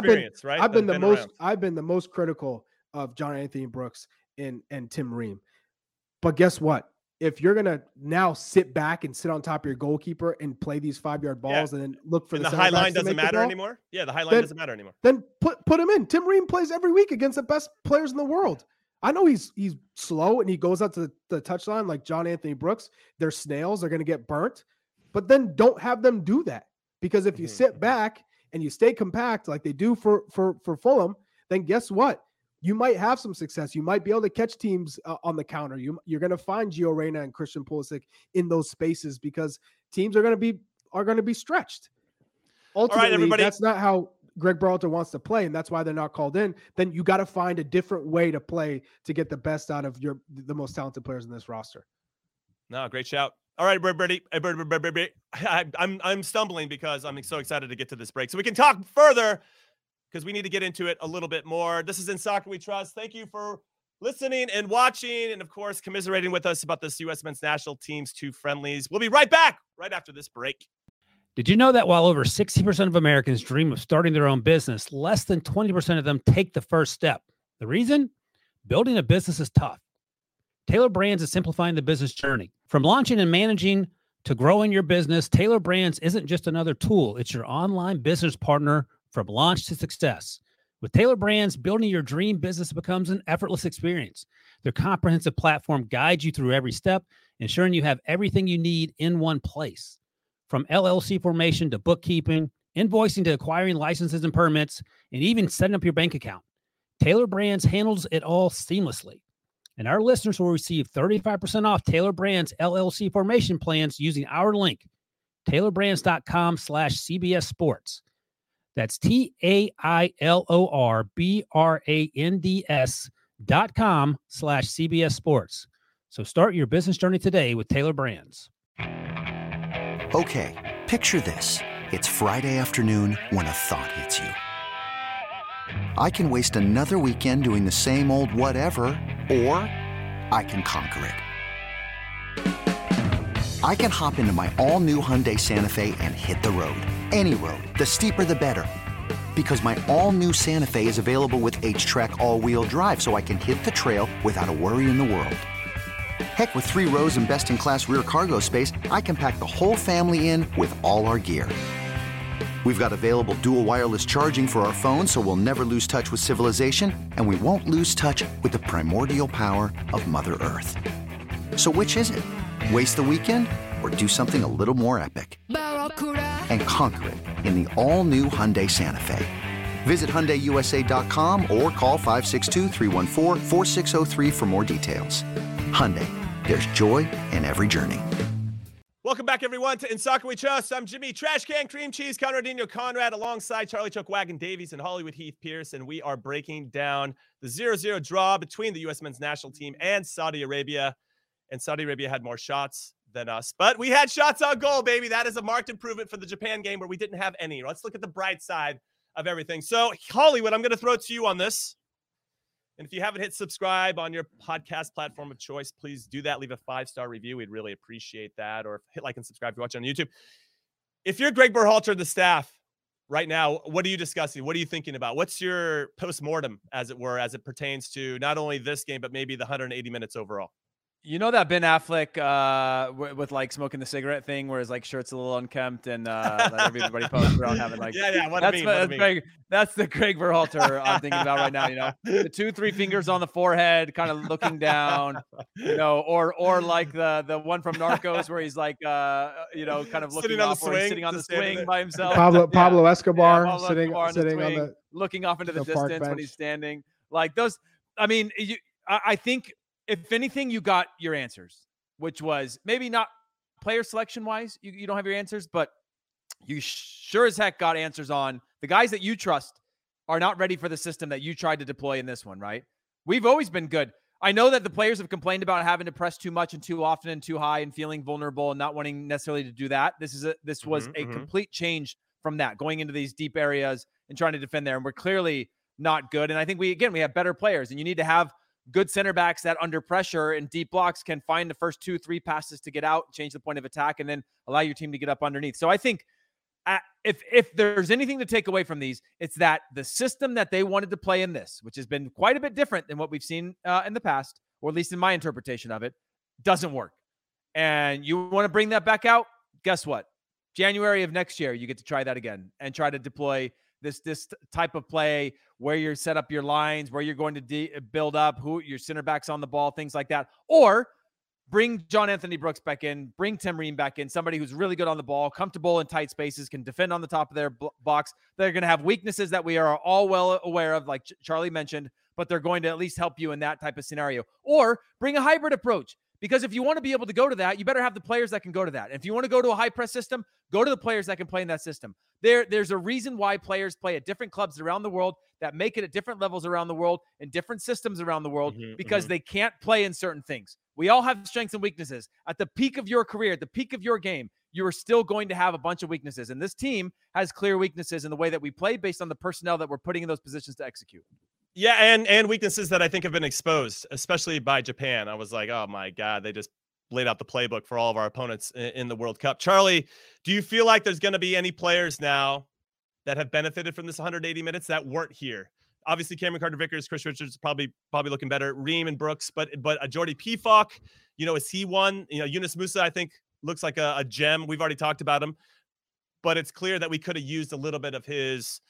the most critical of John Anthony Brooks and Tim Ream. But guess what? If you're gonna now sit back and sit on top of your goalkeeper and play these 5-yard balls and then look for the high line doesn't matter anymore. Yeah, the high line doesn't matter anymore. Then put him in. Tim Ream plays every week against the best players in the world. I know he's slow and he goes out to the touchline like John Anthony Brooks. They're snails. They're going to get burnt. But then don't have them do that. Because if you sit back and you stay compact like they do for Fulham, then guess what? You might have some success. You might be able to catch teams on the counter. You're going to find Gio Reyna and Christian Pulisic in those spaces because teams are going to be stretched. Ultimately, all right, everybody. That's not how Greg Berhalter wants to play, and that's why they're not called in. Then you got to find a different way to play to get the best out of the most talented players in this roster. No, great shout. All right, everybody. I'm stumbling because I'm so excited to get to this break so we can talk further, because we need to get into it a little bit more. This is In Soccer We Trust. Thank you for listening and watching, and of course, commiserating with us about this U.S. men's national team's 2 friendlies. We'll be right back right after this break. Did you know that while over 60% of Americans dream of starting their own business, less than 20% of them take the first step? The reason? Building a business is tough. Taylor Brands is simplifying the business journey. From launching and managing to growing your business, Taylor Brands isn't just another tool. It's your online business partner from launch to success. With Taylor Brands, building your dream business becomes an effortless experience. Their comprehensive platform guides you through every step, ensuring you have everything you need in one place. From LLC formation to bookkeeping, invoicing to acquiring licenses and permits, and even setting up your bank account, Taylor Brands handles it all seamlessly. And our listeners will receive 35% off Taylor Brands LLC formation plans using our link, taylorbrands.com/CBS Sports. That's TAILORBRANDS.com/CBS Sports. So start your business journey today with Taylor Brands. Okay, picture this. It's Friday afternoon when a thought hits you. I can waste another weekend doing the same old whatever, or I can conquer it. I can hop into my all-new Hyundai Santa Fe and hit the road. Any road. The steeper, the better. Because my all-new Santa Fe is available with H-Track all-wheel drive, so I can hit the trail without a worry in the world. Heck, with 3 rows and best-in-class rear cargo space, I can pack the whole family in with all our gear. We've got available dual wireless charging for our phones, so we'll never lose touch with civilization, and we won't lose touch with the primordial power of Mother Earth. So which is it? Waste the weekend or do something a little more epic and conquer it in the all-new Hyundai Santa Fe? Visit HyundaiUSA.com or call 562-314-4603 for more details. Hyundai, there's joy in every journey. Welcome back, everyone, to In Soccer We Trust. I'm Jimmy Trash Can Cream Cheese Conradino Conrad, alongside Charlie Chuck Wagon Davies and Hollywood Heath Pierce, and we are breaking down the 0-0 draw between the U.S. men's national team and Saudi Arabia. And Saudi Arabia had more shots than us, but we had shots on goal, baby. That is a marked improvement for the Japan game where we didn't have any. Let's look at the bright side of everything. So, Hollywood, I'm going to throw it to you on this. And if you haven't hit subscribe on your podcast platform of choice, please do that. Leave a 5-star review. We'd really appreciate that. Or hit like and subscribe if you're watching on YouTube. If you're Greg Berhalter, the staff right now, what are you discussing? What are you thinking about? What's your postmortem, as it were, as it pertains to not only this game, but maybe the 180 minutes overall? You know that Ben Affleck with like smoking the cigarette thing, where his like shirt's a little unkempt and let everybody post around having like that's the Greg Berhalter I'm thinking about right now. You know, the 2-3 fingers on the forehead, kind of looking down. You know, or like the one from Narcos where he's like you know, kind of looking off, or he's sitting on the swing by himself. Pablo Escobar, Pablo sitting Escobar on the swing, looking off into the distance when he's standing. Like those. I mean, I think. If anything, you got your answers, which was maybe not player selection wise. You don't have your answers, but you sure as heck got answers on the guys that you trust are not ready for the system that you tried to deploy in this one, right? We've always been good. I know that the players have complained about having to press too much and too often and too high and feeling vulnerable and not wanting necessarily to do that. This was a complete change from that, going into these deep areas and trying to defend there. And we're clearly not good. And I think we have better players, and you need to have good center backs that under pressure and deep blocks can find the first 2-3 passes to get out, change the point of attack, and then allow your team to get up underneath. So I think if there's anything to take away from these, it's that the system that they wanted to play in this, which has been quite a bit different than what we've seen in the past, or at least in my interpretation of it, doesn't work. And you want to bring that back out? Guess what? January of next year, you get to try that again and try to deploy this type of play where you're set up your lines, where you're going to build up, who your center backs on the ball, things like that. Or bring John Anthony Brooks back in, bring Tim Ream back in, somebody who's really good on the ball, comfortable in tight spaces, can defend on the top of their box. They're going to have weaknesses that we are all well aware of, like Charlie mentioned, but they're going to at least help you in that type of scenario. Or bring a hybrid approach, because if you want to be able to go to that, you better have the players that can go to that. And if you want to go to a high press system, go to the players that can play in that system. There's a reason why players play at different clubs around the world, that make it at different levels around the world, in different systems around the world, because they can't play in certain things. We all have strengths and weaknesses. At the peak of your career, at the peak of your game, you are still going to have a bunch of weaknesses. And this team has clear weaknesses in the way that we play based on the personnel that we're putting in those positions to execute. Yeah, and weaknesses that I think have been exposed, especially by Japan. I was like, oh my God, they just laid out the playbook for all of our opponents in the World Cup. Charlie, do you feel like there's going to be any players now that have benefited from this 180 minutes that weren't here? Obviously, Cameron Carter-Vickers, Chris Richards probably looking better. Ream and Brooks, but a Jordy Pefok, is he one? Yunus Musah, I think, looks like a gem. We've already talked about him, but it's clear that we could have used a little bit of his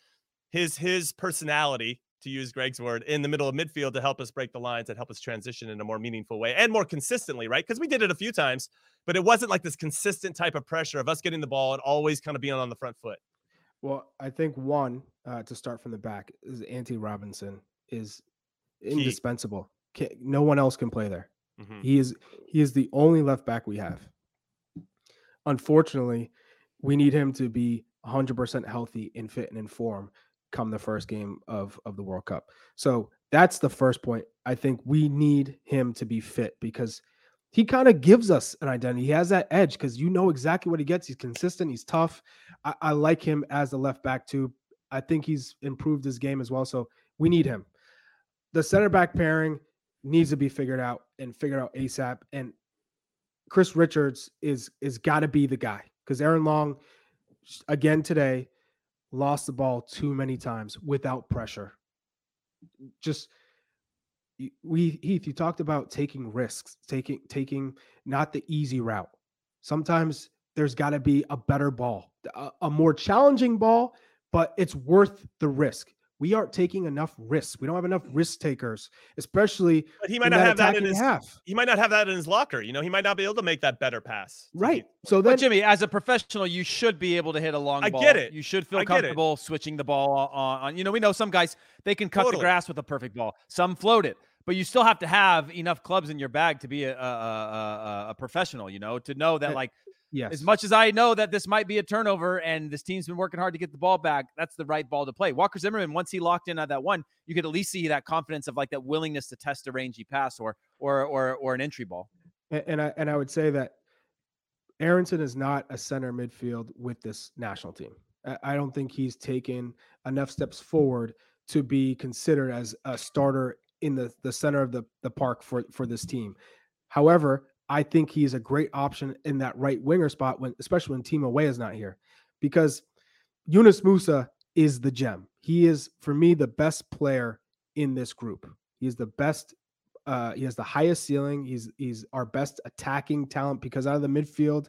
personality, to use Greg's word, in the middle of midfield to help us break the lines and help us transition in a more meaningful way and more consistently, right? Because we did it a few times, but it wasn't like this consistent type of pressure of us getting the ball and always kind of being on the front foot. Well, I think one, to start from the back, is Anthony Robinson is indispensable. No one else can play there. He is the only left back we have. Unfortunately, we need him to be 100% healthy and fit and in form come the first game of the World Cup. So that's the first point. I think we need him to be fit, because he kind of gives us an identity. He has that edge because you know exactly what he gets. He's consistent. He's tough. I like him as the left back too. I think he's improved his game as well. So we need him. The center back pairing needs to be figured out ASAP. And Chris Richards is got to be the guy, because Aaron Long, again today, lost the ball too many times without pressure. Heath, you talked about taking risks, taking not the easy route. Sometimes there's got to be a better ball, a more challenging ball, but it's worth the risk. We aren't taking enough risks. We don't have enough risk takers, especially. But he might not have that in his half. He might not have that in his locker. He might not be able to make that better pass. Right. So then, but Jimmy, as a professional, you should be able to hit a long ball. I get it. You should feel comfortable switching the ball on. We know some guys, they can cut the grass with a perfect ball. Some float it. But you still have to have enough clubs in your bag to be a professional, to know that, yes, as much as I know that this might be a turnover and this team's been working hard to get the ball back, that's the right ball to play. Walker Zimmerman, once he locked in on that one, you could at least see that confidence of that willingness to test a rangy pass or an entry ball. And I would say that Aronson is not a center midfield with this national team. I don't think he's taken enough steps forward to be considered as a starter in the center of the park for this team. However, I think he's a great option in that right winger spot, especially when Timo Weah is not here, because Yunus Musah is the gem. He is, for me, the best player in this group. He's the best. He has the highest ceiling. He's our best attacking talent, because out of the midfield,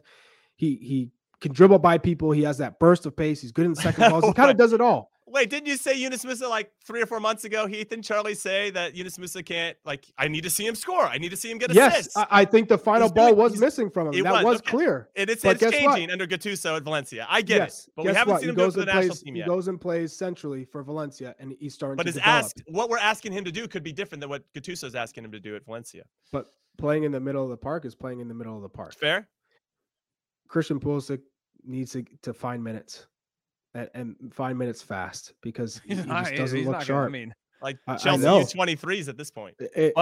he can dribble by people. He has that burst of pace. He's good in the second balls. He kind of does it all. Wait, didn't you say Yunus Musah like 3 or 4 months ago? Heath and Charlie say that Yunus Musah can't, I need to see him score. I need to see him get assists. Yes, I think the final ball was missing from him. That was clear. It's changing under Gattuso at Valencia. I get it. But we haven't seen him go to the national team yet. He goes and plays centrally for Valencia, and he's starting to develop. What we're asking him to do could be different than what Gattuso's asking him to do at Valencia. But playing in the middle of the park is playing in the middle of the park. Fair. Christian Pulisic needs to find minutes. And 5 minutes fast, because he just doesn't look sharp. Chelsea U23s at this point.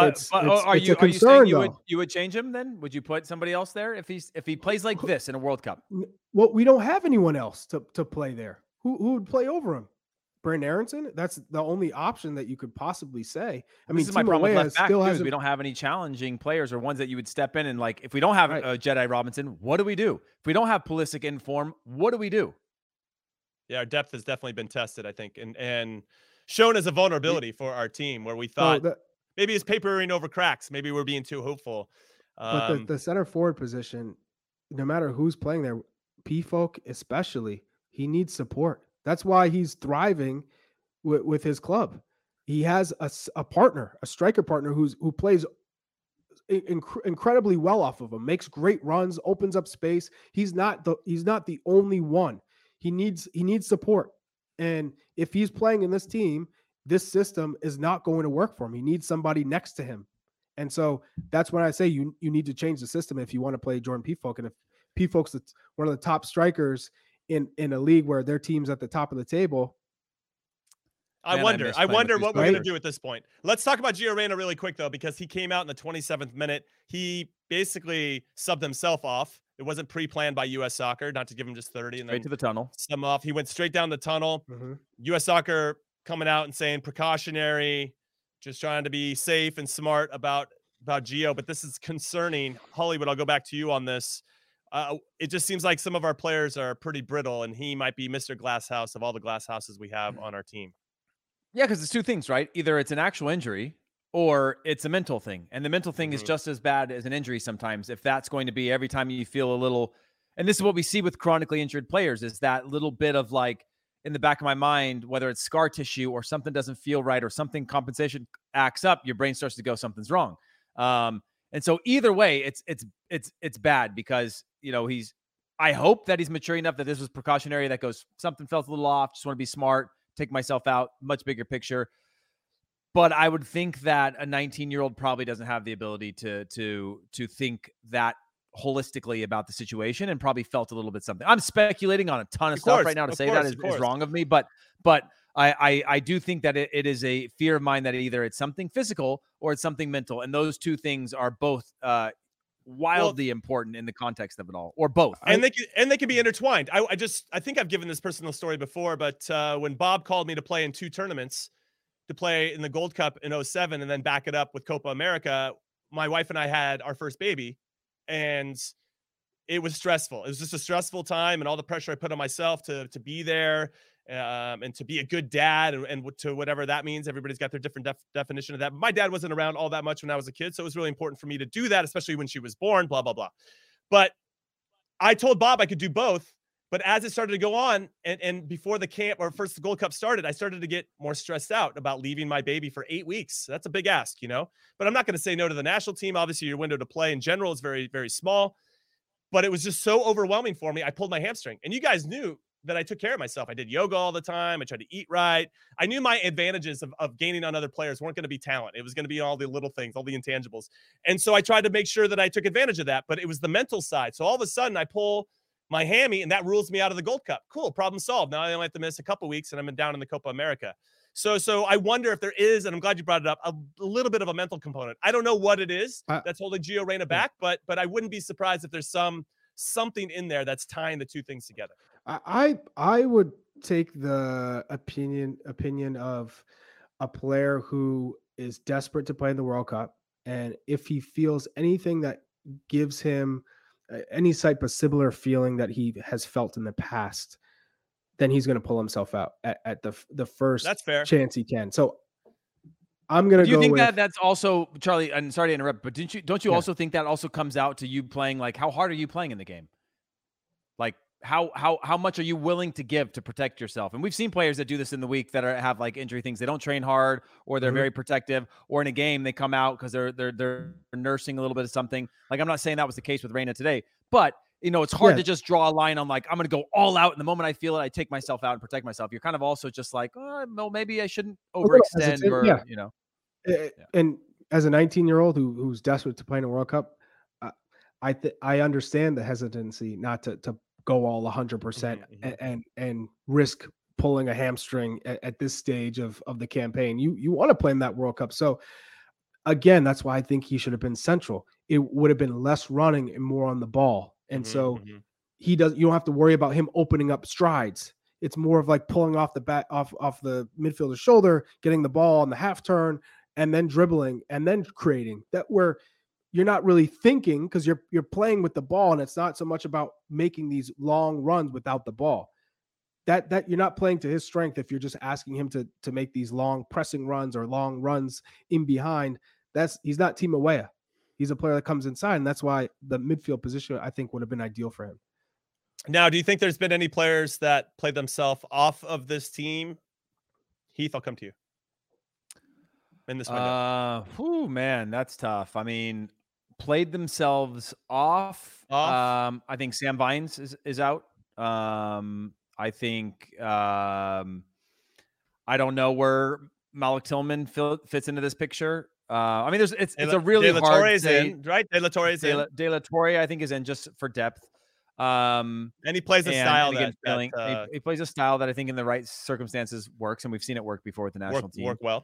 Are you saying you would change him then? Would you put somebody else there if he plays like this in a World Cup? Well, we don't have anyone else to play there. Who would play over him? Brandon Aronson? That's the only option that you could possibly say. I mean, this is my problem with left back too, is we don't have any challenging players or ones that you would step in and if we don't have Jedi Robinson, what do we do? If we don't have Pulisic in form, what do we do? Yeah, our depth has definitely been tested, I think, and shown as a vulnerability for our team, where we thought maybe it's papering over cracks. Maybe we're being too hopeful. But the center forward position, no matter who's playing there, Pefok especially, he needs support. That's why he's thriving with his club. He has a partner, a striker partner who plays incredibly well off of him, makes great runs, opens up space. He's not the only one. He needs support. And if he's playing in this team, this system is not going to work for him. He needs somebody next to him. And so that's when I say you need to change the system if you want to play Jordan Pefok. And if Pefok's one of the top strikers in a league where their team's at the top of the table, I wonder what we're going to do at this point. Let's talk about Gio Reyna really quick, though, because he came out in the 27th minute. He basically subbed himself off. It wasn't pre-planned by U.S. Soccer, not to give him just 30 and straight to the tunnel. Sub off. He went straight down the tunnel. U.S. Soccer coming out and saying precautionary, just trying to be safe and smart about Gio. But this is concerning. Hollywood, I'll go back to you on this. It just seems like some of our players are pretty brittle, and he might be Mr. Glasshouse of all the glass houses we have on our team. Yeah, because it's two things, right? Either it's an actual injury or it's a mental thing. And the mental thing is just as bad as an injury sometimes. If that's going to be every time you feel a little, and this is what we see with chronically injured players, is that little bit of like in the back of my mind, whether it's scar tissue or something doesn't feel right or something compensation acts up, your brain starts to go, something's wrong. And so either way, it's bad because, you know, I hope that he's mature enough that this was precautionary, that goes, something felt a little off, just want to be smart, take myself out, much bigger picture. But I would think that a 19-year-old probably doesn't have the ability to think that holistically about the situation and probably felt a little bit something. I'm speculating on a ton of stuff right now to say that is wrong of me, but I do think that it is a fear of mine that either it's something physical or it's something mental, and those two things are both wildly important in the context of it all, or both. And they can be intertwined. I think I've given this personal story before, but when Bob called me to play in 2 tournaments, to play in the Gold Cup in 2007 and then back it up with Copa America, my wife and I had our first baby, and it was stressful. It was just a stressful time, and all the pressure I put on myself to be there and to be a good dad and to whatever that means. Everybody's got their different definition of that. But my dad wasn't around all that much when I was a kid, so it was really important for me to do that, especially when she was born, blah, blah, blah. But I told Bob I could do both. But as it started to go on, and before the camp or first the Gold Cup started, I started to get more stressed out about leaving my baby for 8 weeks. That's a big ask, you know, but I'm not going to say no to the national team. Obviously, your window to play in general is very, very small, but it was just so overwhelming for me. I pulled my hamstring, and you guys knew that I took care of myself. I did yoga all the time. I tried to eat right. I knew my advantages of gaining on other players weren't going to be talent. It was going to be all the little things, all the intangibles. And so I tried to make sure that I took advantage of that, but it was the mental side. So all of a sudden I pull my hammy, and that rules me out of the Gold Cup. Cool, problem solved. Now I only have to miss a couple weeks, and I'm down in the Copa America. So I wonder if there is, and I'm glad you brought it up, a little bit of a mental component. I don't know what it is that's holding Gio Reyna back, but I wouldn't be surprised if there's something in there that's tying the two things together. I would take the opinion of a player who is desperate to play in the World Cup, and if he feels anything that gives him any type of similar feeling that he has felt in the past, then he's going to pull himself out at the first chance he can. So I'm going to go. Do you think that that's also, Charlie, I'm sorry to interrupt, but don't you also think that also comes out to you playing, like, how hard are you playing in the game? Like, how much are you willing to give to protect yourself? And we've seen players that do this in the week that have like injury things. They don't train hard, or they're very protective, or in a game they come out because they're nursing a little bit of something. Like, I'm not saying that was the case with Reyna today, but you know, it's hard to just draw a line on like, I'm going to go all out. And the moment I feel it, I take myself out and protect myself. You're kind of also just like, oh, well, maybe I shouldn't overextend you know. And as a 19-year-old who's desperate to play in a World Cup, I understand the hesitancy not to go all 100% and risk pulling a hamstring at this stage of the campaign. You want to play in that World Cup. So again, that's why I think he should have been central. It would have been less running and more on the ball. And you don't have to worry about him opening up strides. It's more of like pulling off the back off the midfielder's shoulder, getting the ball on the half turn, and then dribbling and then creating that, where you're not really thinking because you're playing with the ball, and it's not so much about making these long runs without the ball. That you're not playing to his strength if you're just asking him to make these long pressing runs or long runs in behind. He's not Timo Weah. He's a player that comes inside, and that's why the midfield position, I think, would have been ideal for him. Now, do you think there's been any players that played themselves off of this team? Heath, I'll come to you. In this window. Man, that's tough. I mean, played themselves off. I think Sam Vines is out. I think I don't know where Malik Tillman fits into this picture. I mean, it's a really hard in, right? De La Torre's in. De La Torre, I think, is in just for depth. And he plays a style he plays a style that I think in the right circumstances works, and we've seen it work before with the national team. Work well.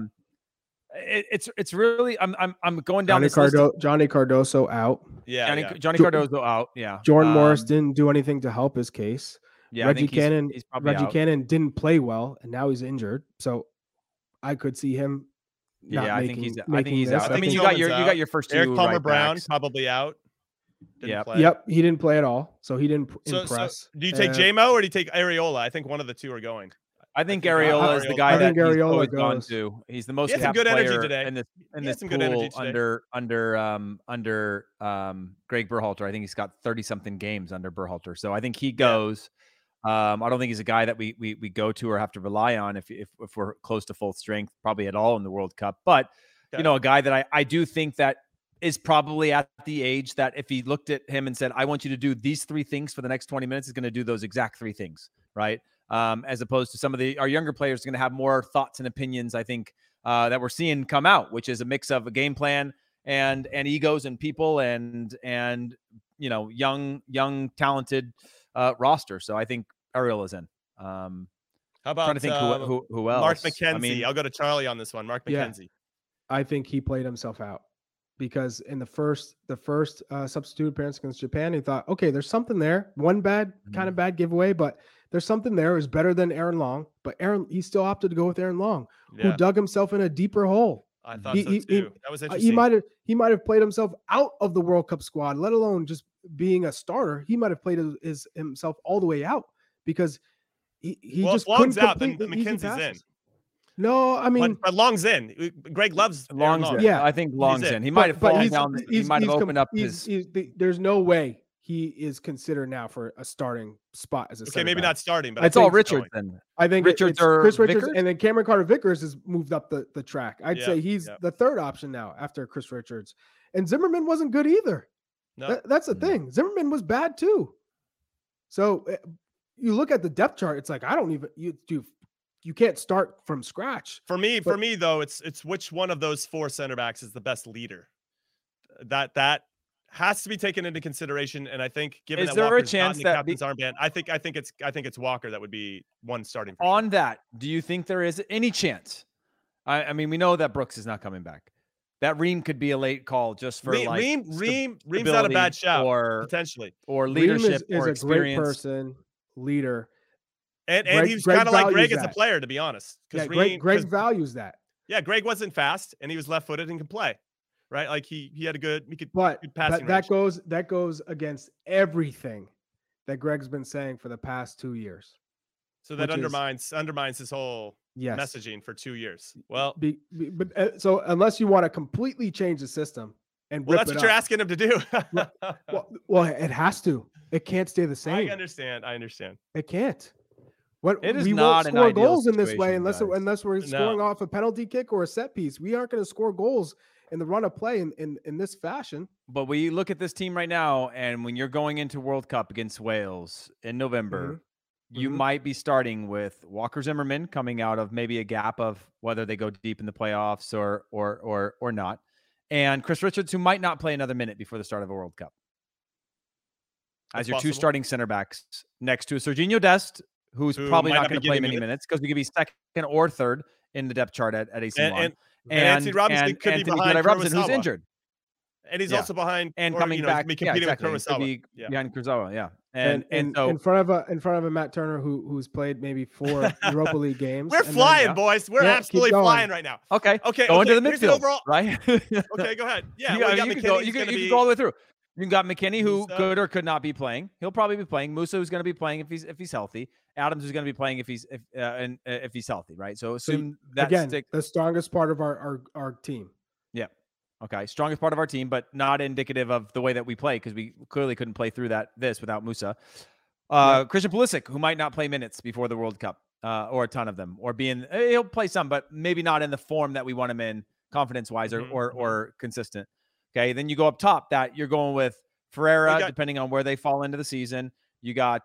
It's really I'm going down this list. Johnny Cardoso out. Yeah, Johnny Cardoso out. Yeah, Jordan Morris didn't do anything to help his case. Yeah, Reggie Cannon. He's probably Reggie out. Cannon didn't play well, and now he's injured. So I could see him. I think he's out. I mean, you got your first two. Eric Palmer right Brown backs. probably out. Yep, he didn't play at all, so he didn't impress. So do you take J-Mo or do you take Areola? I think one of the two are going. I think Areola is the guy that he's always gone to. He's the most capped player in this pool under Greg Berhalter. I think he's got 30-something games under Berhalter. So I think he goes. I don't think he's a guy that we go to or have to rely on if we're close to full strength, probably at all in the World Cup. But a guy that I do think that is probably at the age that if he looked at him and said, I want you to do these 3 things for the next 20 minutes, is going to do those exact 3 things, right? As opposed to some of our younger players are going to have more thoughts and opinions, I think, that we're seeing come out, which is a mix of a game plan and egos and people and young talented roster. So I think Ariel is in. How about trying to think who else? Mark McKenzie. I'll go to Charlie on this one. Mark McKenzie. I think he played himself out because in the first substitute appearance against Japan, he thought, okay, there's something there. One kind of bad giveaway, but there's something there. It was better than Aaron Long, but he still opted to go with Aaron Long, who dug himself in a deeper hole. I thought so too. That was interesting. He might have played himself out of the World Cup squad, let alone just being a starter. He might have played himself all the way out because he just couldn't out. complete Then McKenzie's in. No, I mean, but Long's in. Greg loves Long's in. Yeah, I think Long's in. He might have fallen down. He might have opened up his. There's no way he is considered now for a starting spot as a center maybe back. not starting, but it's all Richards then. I think Richards or Chris Richards, Vickers? and then Cameron Carter-Vickers has moved up the track. I'd say he's the third option now after Chris Richards, and Zimmerman wasn't good either. No. That's the thing. Zimmerman was bad too. So you look at the depth chart. It's like you can't start from scratch. For me though, it's which one of those 4 center backs is the best leader. That has to be taken into consideration. And I think given that Walker's not in the captain's armband, I think it's Walker that would be one starting. On that, do you think there is any chance? I mean, we know that Brooks is not coming back. That Ream could be a late call just for Ream's not a bad shout, potentially, or leadership Ream is or a experience. Great person, leader. And he's kind of like Greg as a player, to be honest. Yeah, Greg values that. Yeah, Greg wasn't fast, and he was left-footed and could play, right? Like he had a good, good passing range. That goes against everything that Greg's been saying for the past 2 years. So that undermines his whole messaging for 2 years. Well, so unless you want to completely change the system and that's what you're asking him to do. well, it has to. It can't stay the same. I understand. It can't. We won't score goals in this way unless we're scoring off a penalty kick or a set piece. We aren't going to score goals in the run of play in this fashion. But we look at this team right now, and when you're going into World Cup against Wales in November, you might be starting with Walker Zimmerman coming out of maybe a gap of whether they go deep in the playoffs or not, and Chris Richards, who might not play another minute before the start of a World Cup. As your two starting center backs next to Serginho Dest, who's probably not going to play many minutes because we could be second or third in the depth chart at AC Milan. And Anthony Robinson could be behind Robinson, who's injured. And he's also behind and coming back, competing with Kurosawa. Behind Kurosawa, And so in front of a Matt Turner who's played maybe 4 Europa League games. We're flying, boys. We're absolutely flying right now. Okay. Go into the midfield, right? Okay, go ahead. Yeah, you can go all the way through. You got McKennie, who could or could not be playing. He'll probably be playing. Musa, who's going to be playing if he's healthy. Adams is going to be playing if he's healthy, right? So assume that's the strongest part of our team. Yeah. Okay. Strongest part of our team, but not indicative of the way that we play because we clearly couldn't play through this without Musa. Christian Pulisic, who might not play minutes before the World Cup, or a ton of them, or he'll play some, but maybe not in the form that we want him in, confidence-wise or consistent. Okay. Then you go up top that you're going with Ferreira, got- depending on where they fall into the season. You got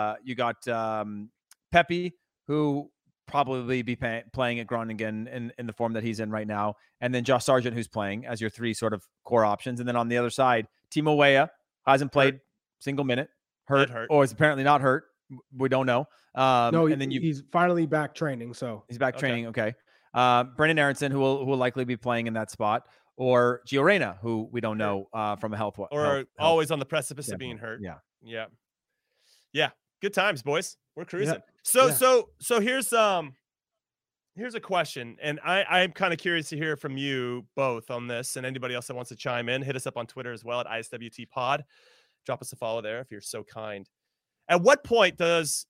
Pepe, who probably be playing at Groningen in the form that he's in right now. And then Josh Sargent, who's playing as your three sort of core options. And then on the other side, Timo Weah hasn't played single minute, hurt, or is apparently not hurt. We don't know. No, and then he's finally back training. So he's back training. Okay. Brendan Aronson, who will likely be playing in that spot, or Gio Reyna, who we don't know from a health always on the precipice of being hurt. Yeah. Good times, boys. We're cruising. Yeah. So here's a question, and I'm kind of curious to hear from you both on this, and anybody else that wants to chime in, hit us up on Twitter as well at ISWT Pod. Drop us a follow there if you're so kind. At what point does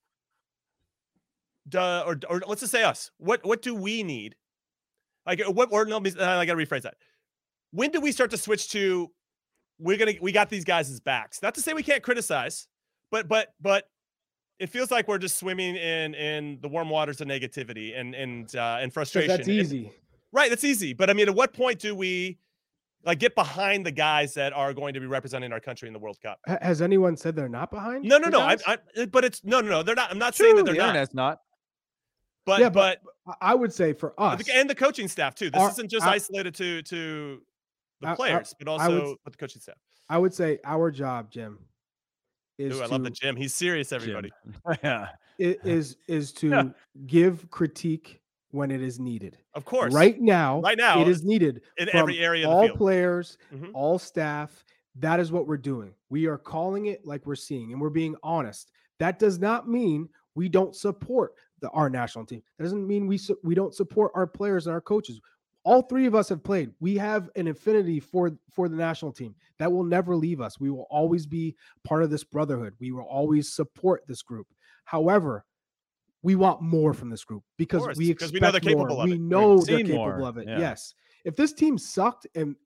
or let's just say us, what do we need? Like I gotta rephrase that. When do we start to switch to we got these guys' backs? Not to say we can't criticize, but it feels like we're just swimming in the warm waters of negativity and frustration. That's easy. Right, that's easy. But I mean, at what point do we get behind the guys that are going to be representing our country in the World Cup? Has anyone said they're not behind? No. But it's no. They're not. I'm not saying that they're not. Internet's not. But I would say for us and the coaching staff too. This isn't just isolated to the players, but also with the coaching staff. I would say our job, Jim, is I love the Jim. He's serious, everybody. Yeah. Is to give critique when it is needed. Of course. Right now, it is needed in from every area of all the field. players, all staff. That is what we're doing. We are calling it like we're seeing, and we're being honest. That does not mean we don't support our national team. That doesn't mean we don't support our players and our coaches. All three of us have played. We have an affinity for the national team that will never leave us. We will always be part of this brotherhood. We will always support this group. However, we want more from this group because we expect know they're capable more. of it. We know they're seen capable more. of it. Yeah. Yes. If this team sucked and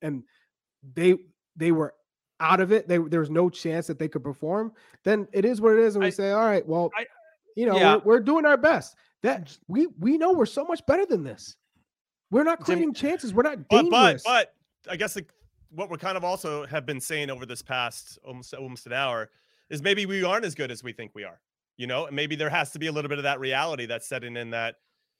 they were out of it, there was no chance that they could perform, then it is what it is. And we say, all right, well, we're doing our best. That we know we're so much better than this. We're not creating chances. We're not dangerous. But I guess what we're kind of also have been saying over this past almost an hour is maybe we aren't as good as we think we are. And maybe there has to be a little bit of that reality that's setting in that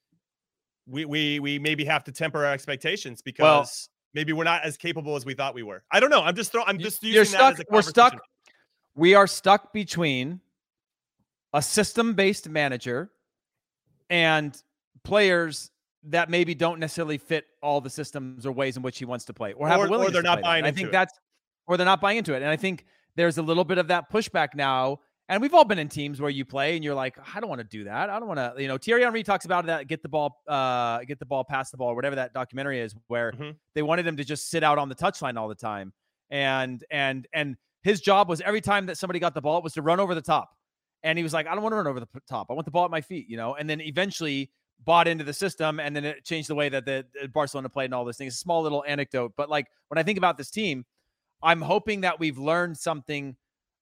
we maybe have to temper our expectations because maybe we're not as capable as we thought we were. I don't know. I'm just using that as a conversation. We're stuck. We are stuck between a system-based manager and players that maybe don't necessarily fit all the systems or ways in which he wants to play, or have a willingness they're to not play buying that. into I think or they're not buying into it. And I think there's a little bit of that pushback now. And we've all been in teams where you play and you're like, I don't want to do that. I don't want to, Thierry Henry talks about that, get the ball, pass the ball, whatever that documentary is, where they wanted him to just sit out on the touchline all the time. And his job was every time that somebody got the ball, it was to run over the top. And he was like, I don't want to run over the top. I want the ball at my feet, and then eventually bought into the system. And then it changed the way that the Barcelona played and all those things. A small little anecdote. But like, when I think about this team, I'm hoping that we've learned something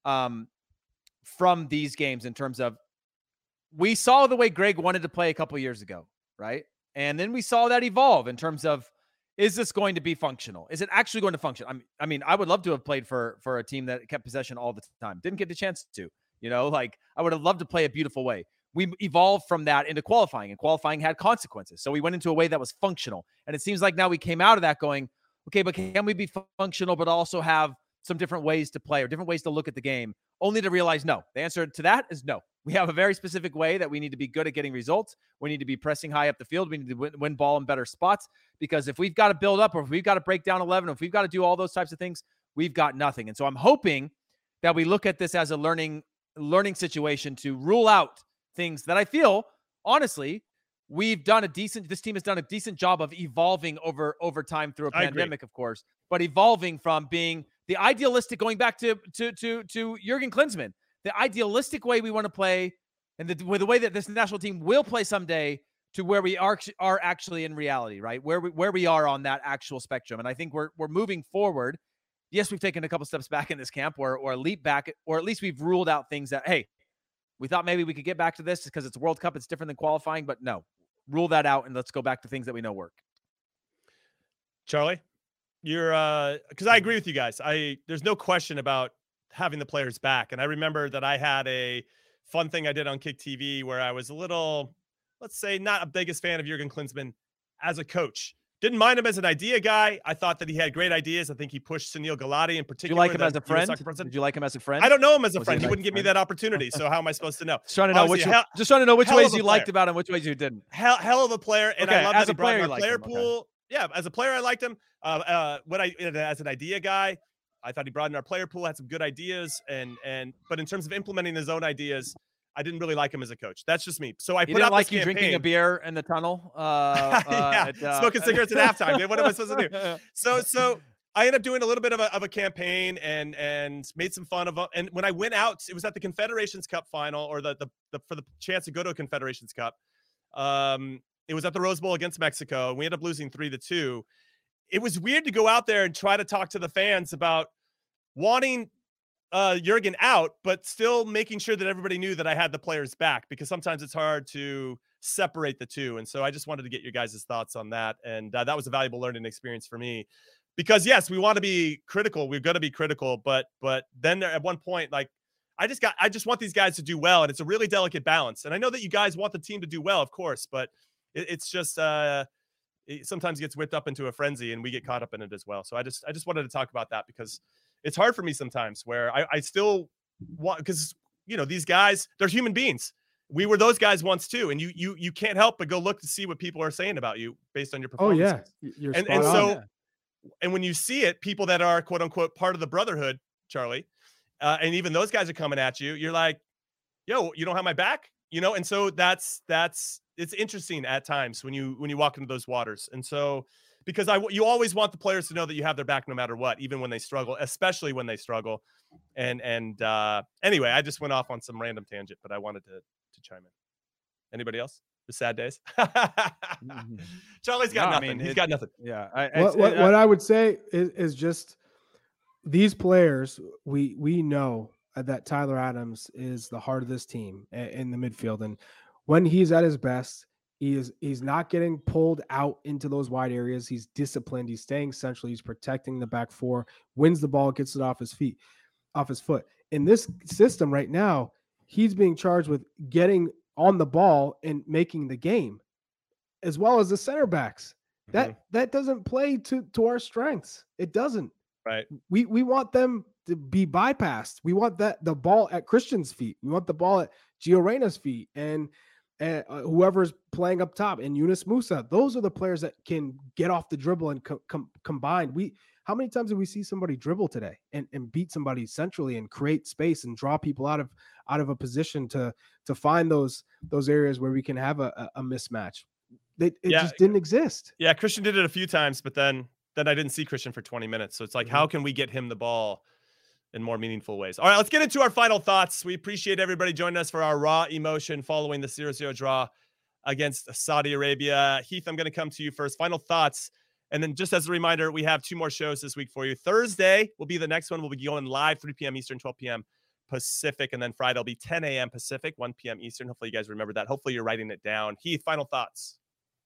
from these games in terms of, we saw the way Greg wanted to play a couple years ago, right? And then we saw that evolve in terms of, is this going to be functional? Is it actually going to function? I mean, I would love to have played for a team that kept possession all the time. Didn't get the chance to, I would have loved to play a beautiful way. We evolved from that into qualifying, and qualifying had consequences. So we went into a way that was functional. And it seems like now we came out of that going, okay, but can we be functional, but also have some different ways to play or different ways to look at the game, only to realize no. The answer to that is no. We have a very specific way that we need to be good at getting results. We need to be pressing high up the field. We need to win ball in better spots, because if we've got to build up, or if we've got to break down 11, or if we've got to do all those types of things, we've got nothing. And so I'm hoping that we look at this as a learning situation to rule out things that I feel, honestly, this team has done a decent job of evolving over time through a pandemic, of course, but evolving from being the idealistic, going back to Jurgen Klinsmann, the idealistic way we want to play, and the way that this national team will play someday, to where we are actually in reality, right? Where we are on that actual spectrum. And I think we're moving forward. Yes, we've taken a couple steps back in this camp, or a leap back, or at least we've ruled out things that, hey, we thought maybe we could get back to this because it's a World Cup. It's different than qualifying, but no, rule that out and let's go back to things that we know work. Charlie? You're because I agree with you guys. There's no question about having the players back. And I remember that I had a fun thing I did on Kick TV where I was a little, let's say, not a biggest fan of Jurgen Klinsmann as a coach. Didn't mind him as an idea guy. I thought that he had great ideas. I think he pushed Sunil Gulati in particular. Did you like him as a friend? Did you like him as a friend? I don't know him as a friend. He wouldn't give me that opportunity. So how am I supposed to know? Just trying to know which ways you liked about him, which ways you didn't. Hell of a player, and I love that he brought him our player pool. Okay. Yeah, as a player, I liked him. As an idea guy, I thought he brought in our player pool, had some good ideas, but in terms of implementing his own ideas, I didn't really like him as a coach. That's just me. So I put out like you drinking a beer in the tunnel, smoking cigarettes at halftime. What am I supposed to do? So I ended up doing a little bit of a campaign and made some fun of it. And when I went out, it was at the Confederations Cup final, or for the chance to go to a Confederations Cup. It was at the Rose Bowl against Mexico, and we ended up losing 3-2. It was weird to go out there and try to talk to the fans about wanting Jurgen out, but still making sure that everybody knew that I had the players back, because sometimes it's hard to separate the two. And so I just wanted to get your guys' thoughts on that. And that was a valuable learning experience for me, because yes, we want to be critical. We've got to be critical, but then at one point, like, I just want these guys to do well. And it's a really delicate balance. And I know that you guys want the team to do well, of course, but it's just, it sometimes gets whipped up into a frenzy, and we get caught up in it as well. So I just wanted to talk about that, because it's hard for me sometimes, where I still want, because, these guys, they're human beings. We were those guys once too. And you can't help but go look to see what people are saying about you based on your performance. Oh yeah. You're and so, and when you see it, people that are quote unquote part of the brotherhood, Charlie, and even those guys are coming at you, you're like, yo, you don't have my back, And so it's interesting at times when you walk into those waters. And so, because you always want the players to know that you have their back no matter what, even when they struggle, especially when they struggle. And anyway, I just went off on some random tangent, but I wanted to chime in. Anybody else? The sad days. Charlie's got nothing. He's got nothing. Yeah. What I would say is just these players. We know that Tyler Adams is the heart of this team in the midfield, and when he's at his best, he's not getting pulled out into those wide areas. He's disciplined. He's staying central. He's protecting the back four. Wins the ball, gets it off his foot. In this system right now, he's being charged with getting on the ball and making the game, as well as the center backs. That doesn't play to our strengths. It doesn't. Right. We want them to be bypassed. We want the ball at Christian's feet. We want the ball at Gio Reyna's feet and whoever's playing up top, and Yunus Musa. Those are the players that can get off the dribble and combine. How many times did we see somebody dribble today and beat somebody centrally and create space and draw people out of a position to find those areas where we can have a mismatch? It just didn't exist. Yeah, Christian did it a few times, but then I didn't see Christian for 20 minutes. So it's like, how can we get him the ball in more meaningful ways? All right, let's get into our final thoughts. We appreciate everybody joining us for our raw emotion following the 0-0 draw against Saudi Arabia. Heath, I'm going to come to you first. Final thoughts. And then just as a reminder, we have 2 more shows this week for you. Thursday will be the next one. We'll be going live 3 p.m. Eastern, 12 p.m. Pacific. And then Friday will be 10 a.m. Pacific, 1 p.m. Eastern. Hopefully you guys remember that. Hopefully you're writing it down. Heath, final thoughts.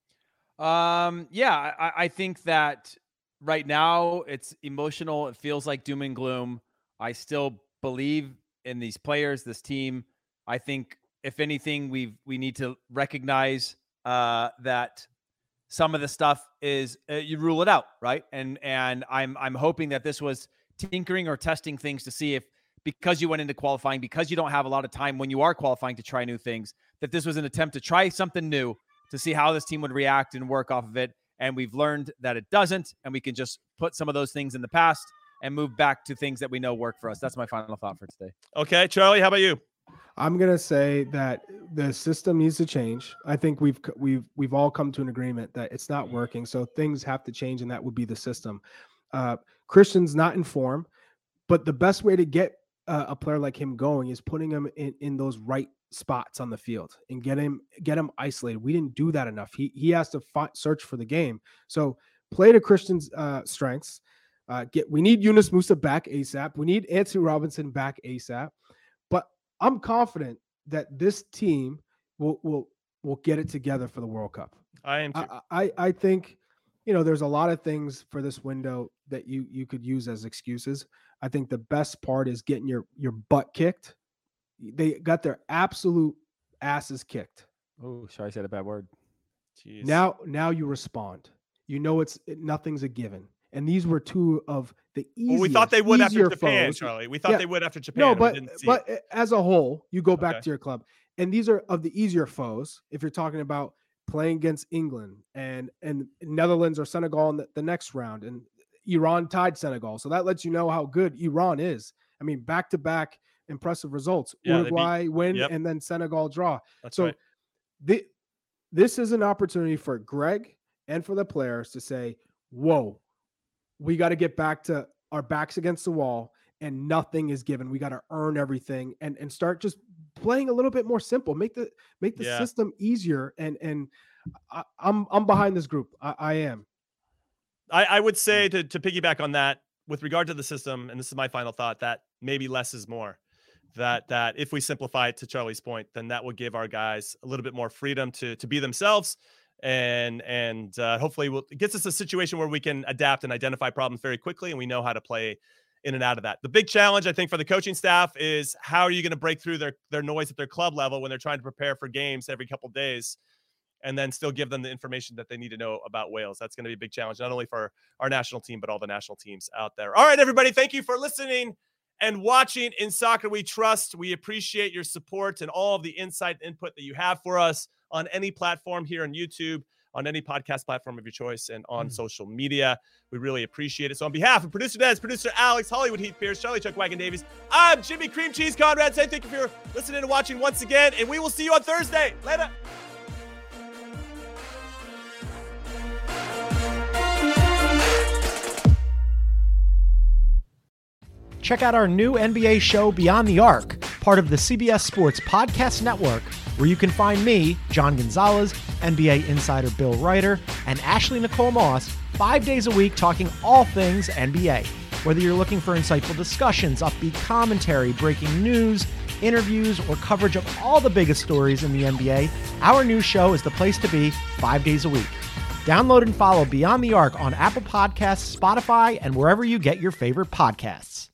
I think that right now it's emotional. It feels like doom and gloom. I still believe in these players, this team. I think if anything, we need to recognize that some of the stuff is you rule it out, right? And I'm hoping that this was tinkering or testing things to see if, because you went into qualifying, because you don't have a lot of time when you are qualifying to try new things, that this was an attempt to try something new to see how this team would react and work off of it. And we've learned that it doesn't, and we can just put some of those things in the past and move back to things that we know work for us. That's my final thought for today. Okay, Charlie, how about you? I'm going to say that the system needs to change. I think we've all come to an agreement that it's not working. So things have to change, and that would be the system. Christian's not in form, but the best way to get a player like him going is putting him in those right spots on the field and get him isolated. We didn't do that enough. He has to search for the game. So play to Christian's strengths. We need Yunus Musa back ASAP. We need Anthony Robinson back ASAP. But I'm confident that this team will get it together for the World Cup. I am too. I think there's a lot of things for this window that you could use as excuses. I think the best part is getting your butt kicked. They got their absolute asses kicked. Oh, sorry, I said a bad word. Jeez. Now you respond. Nothing's a given. And these were two of the easiest. Well, we thought they would after Japan, foes. Charlie. We thought they would after Japan. No, but as a whole, you go back to your club, and these are of the easier foes. If you're talking about playing against England and Netherlands or Senegal in the next round, and Iran tied Senegal, so that lets you know how good Iran is. I mean, back-to-back impressive results. Uruguay win, and then Senegal draw. That's so right. This is an opportunity for Greg and for the players to say, whoa, we got to get back to our backs against the wall and nothing is given. We got to earn everything and start just playing a little bit more simple, make the system easier. And I'm behind this group. I am. I would say to piggyback on that with regard to the system, and this is my final thought, that maybe less is more. That if we simplify it, to Charlie's point, then that will give our guys a little bit more freedom to be themselves, and hopefully it gets us a situation where we can adapt and identify problems very quickly, and we know how to play in and out of that. The big challenge, I think, for the coaching staff is how are you going to break through their noise at their club level when they're trying to prepare for games every couple of days, and then still give them the information that they need to know about Wales. That's going to be a big challenge, not only for our national team, but all the national teams out there. All right, everybody, thank you for listening and watching In Soccer We Trust. We appreciate your support and all of the insight and input that you have for us on any platform here on YouTube, on any podcast platform of your choice, and on social media. We really appreciate it. So on behalf of producer Des, producer Alex, Hollywood Heath Pierce, Charlie Chuck Wagon Davies, I'm Jimmy Cream Cheese Conrad. Say thank you for listening and watching once again, and we will see you on Thursday. Later. Check out our new NBA show, Beyond the Arc, part of the CBS Sports Podcast Network, where you can find me, John Gonzalez, NBA insider Bill Ryder, and Ashley Nicole Moss 5 days a week talking all things NBA. Whether you're looking for insightful discussions, upbeat commentary, breaking news, interviews, or coverage of all the biggest stories in the NBA, our new show is the place to be 5 days a week. Download and follow Beyond the Arc on Apple Podcasts, Spotify, and wherever you get your favorite podcasts.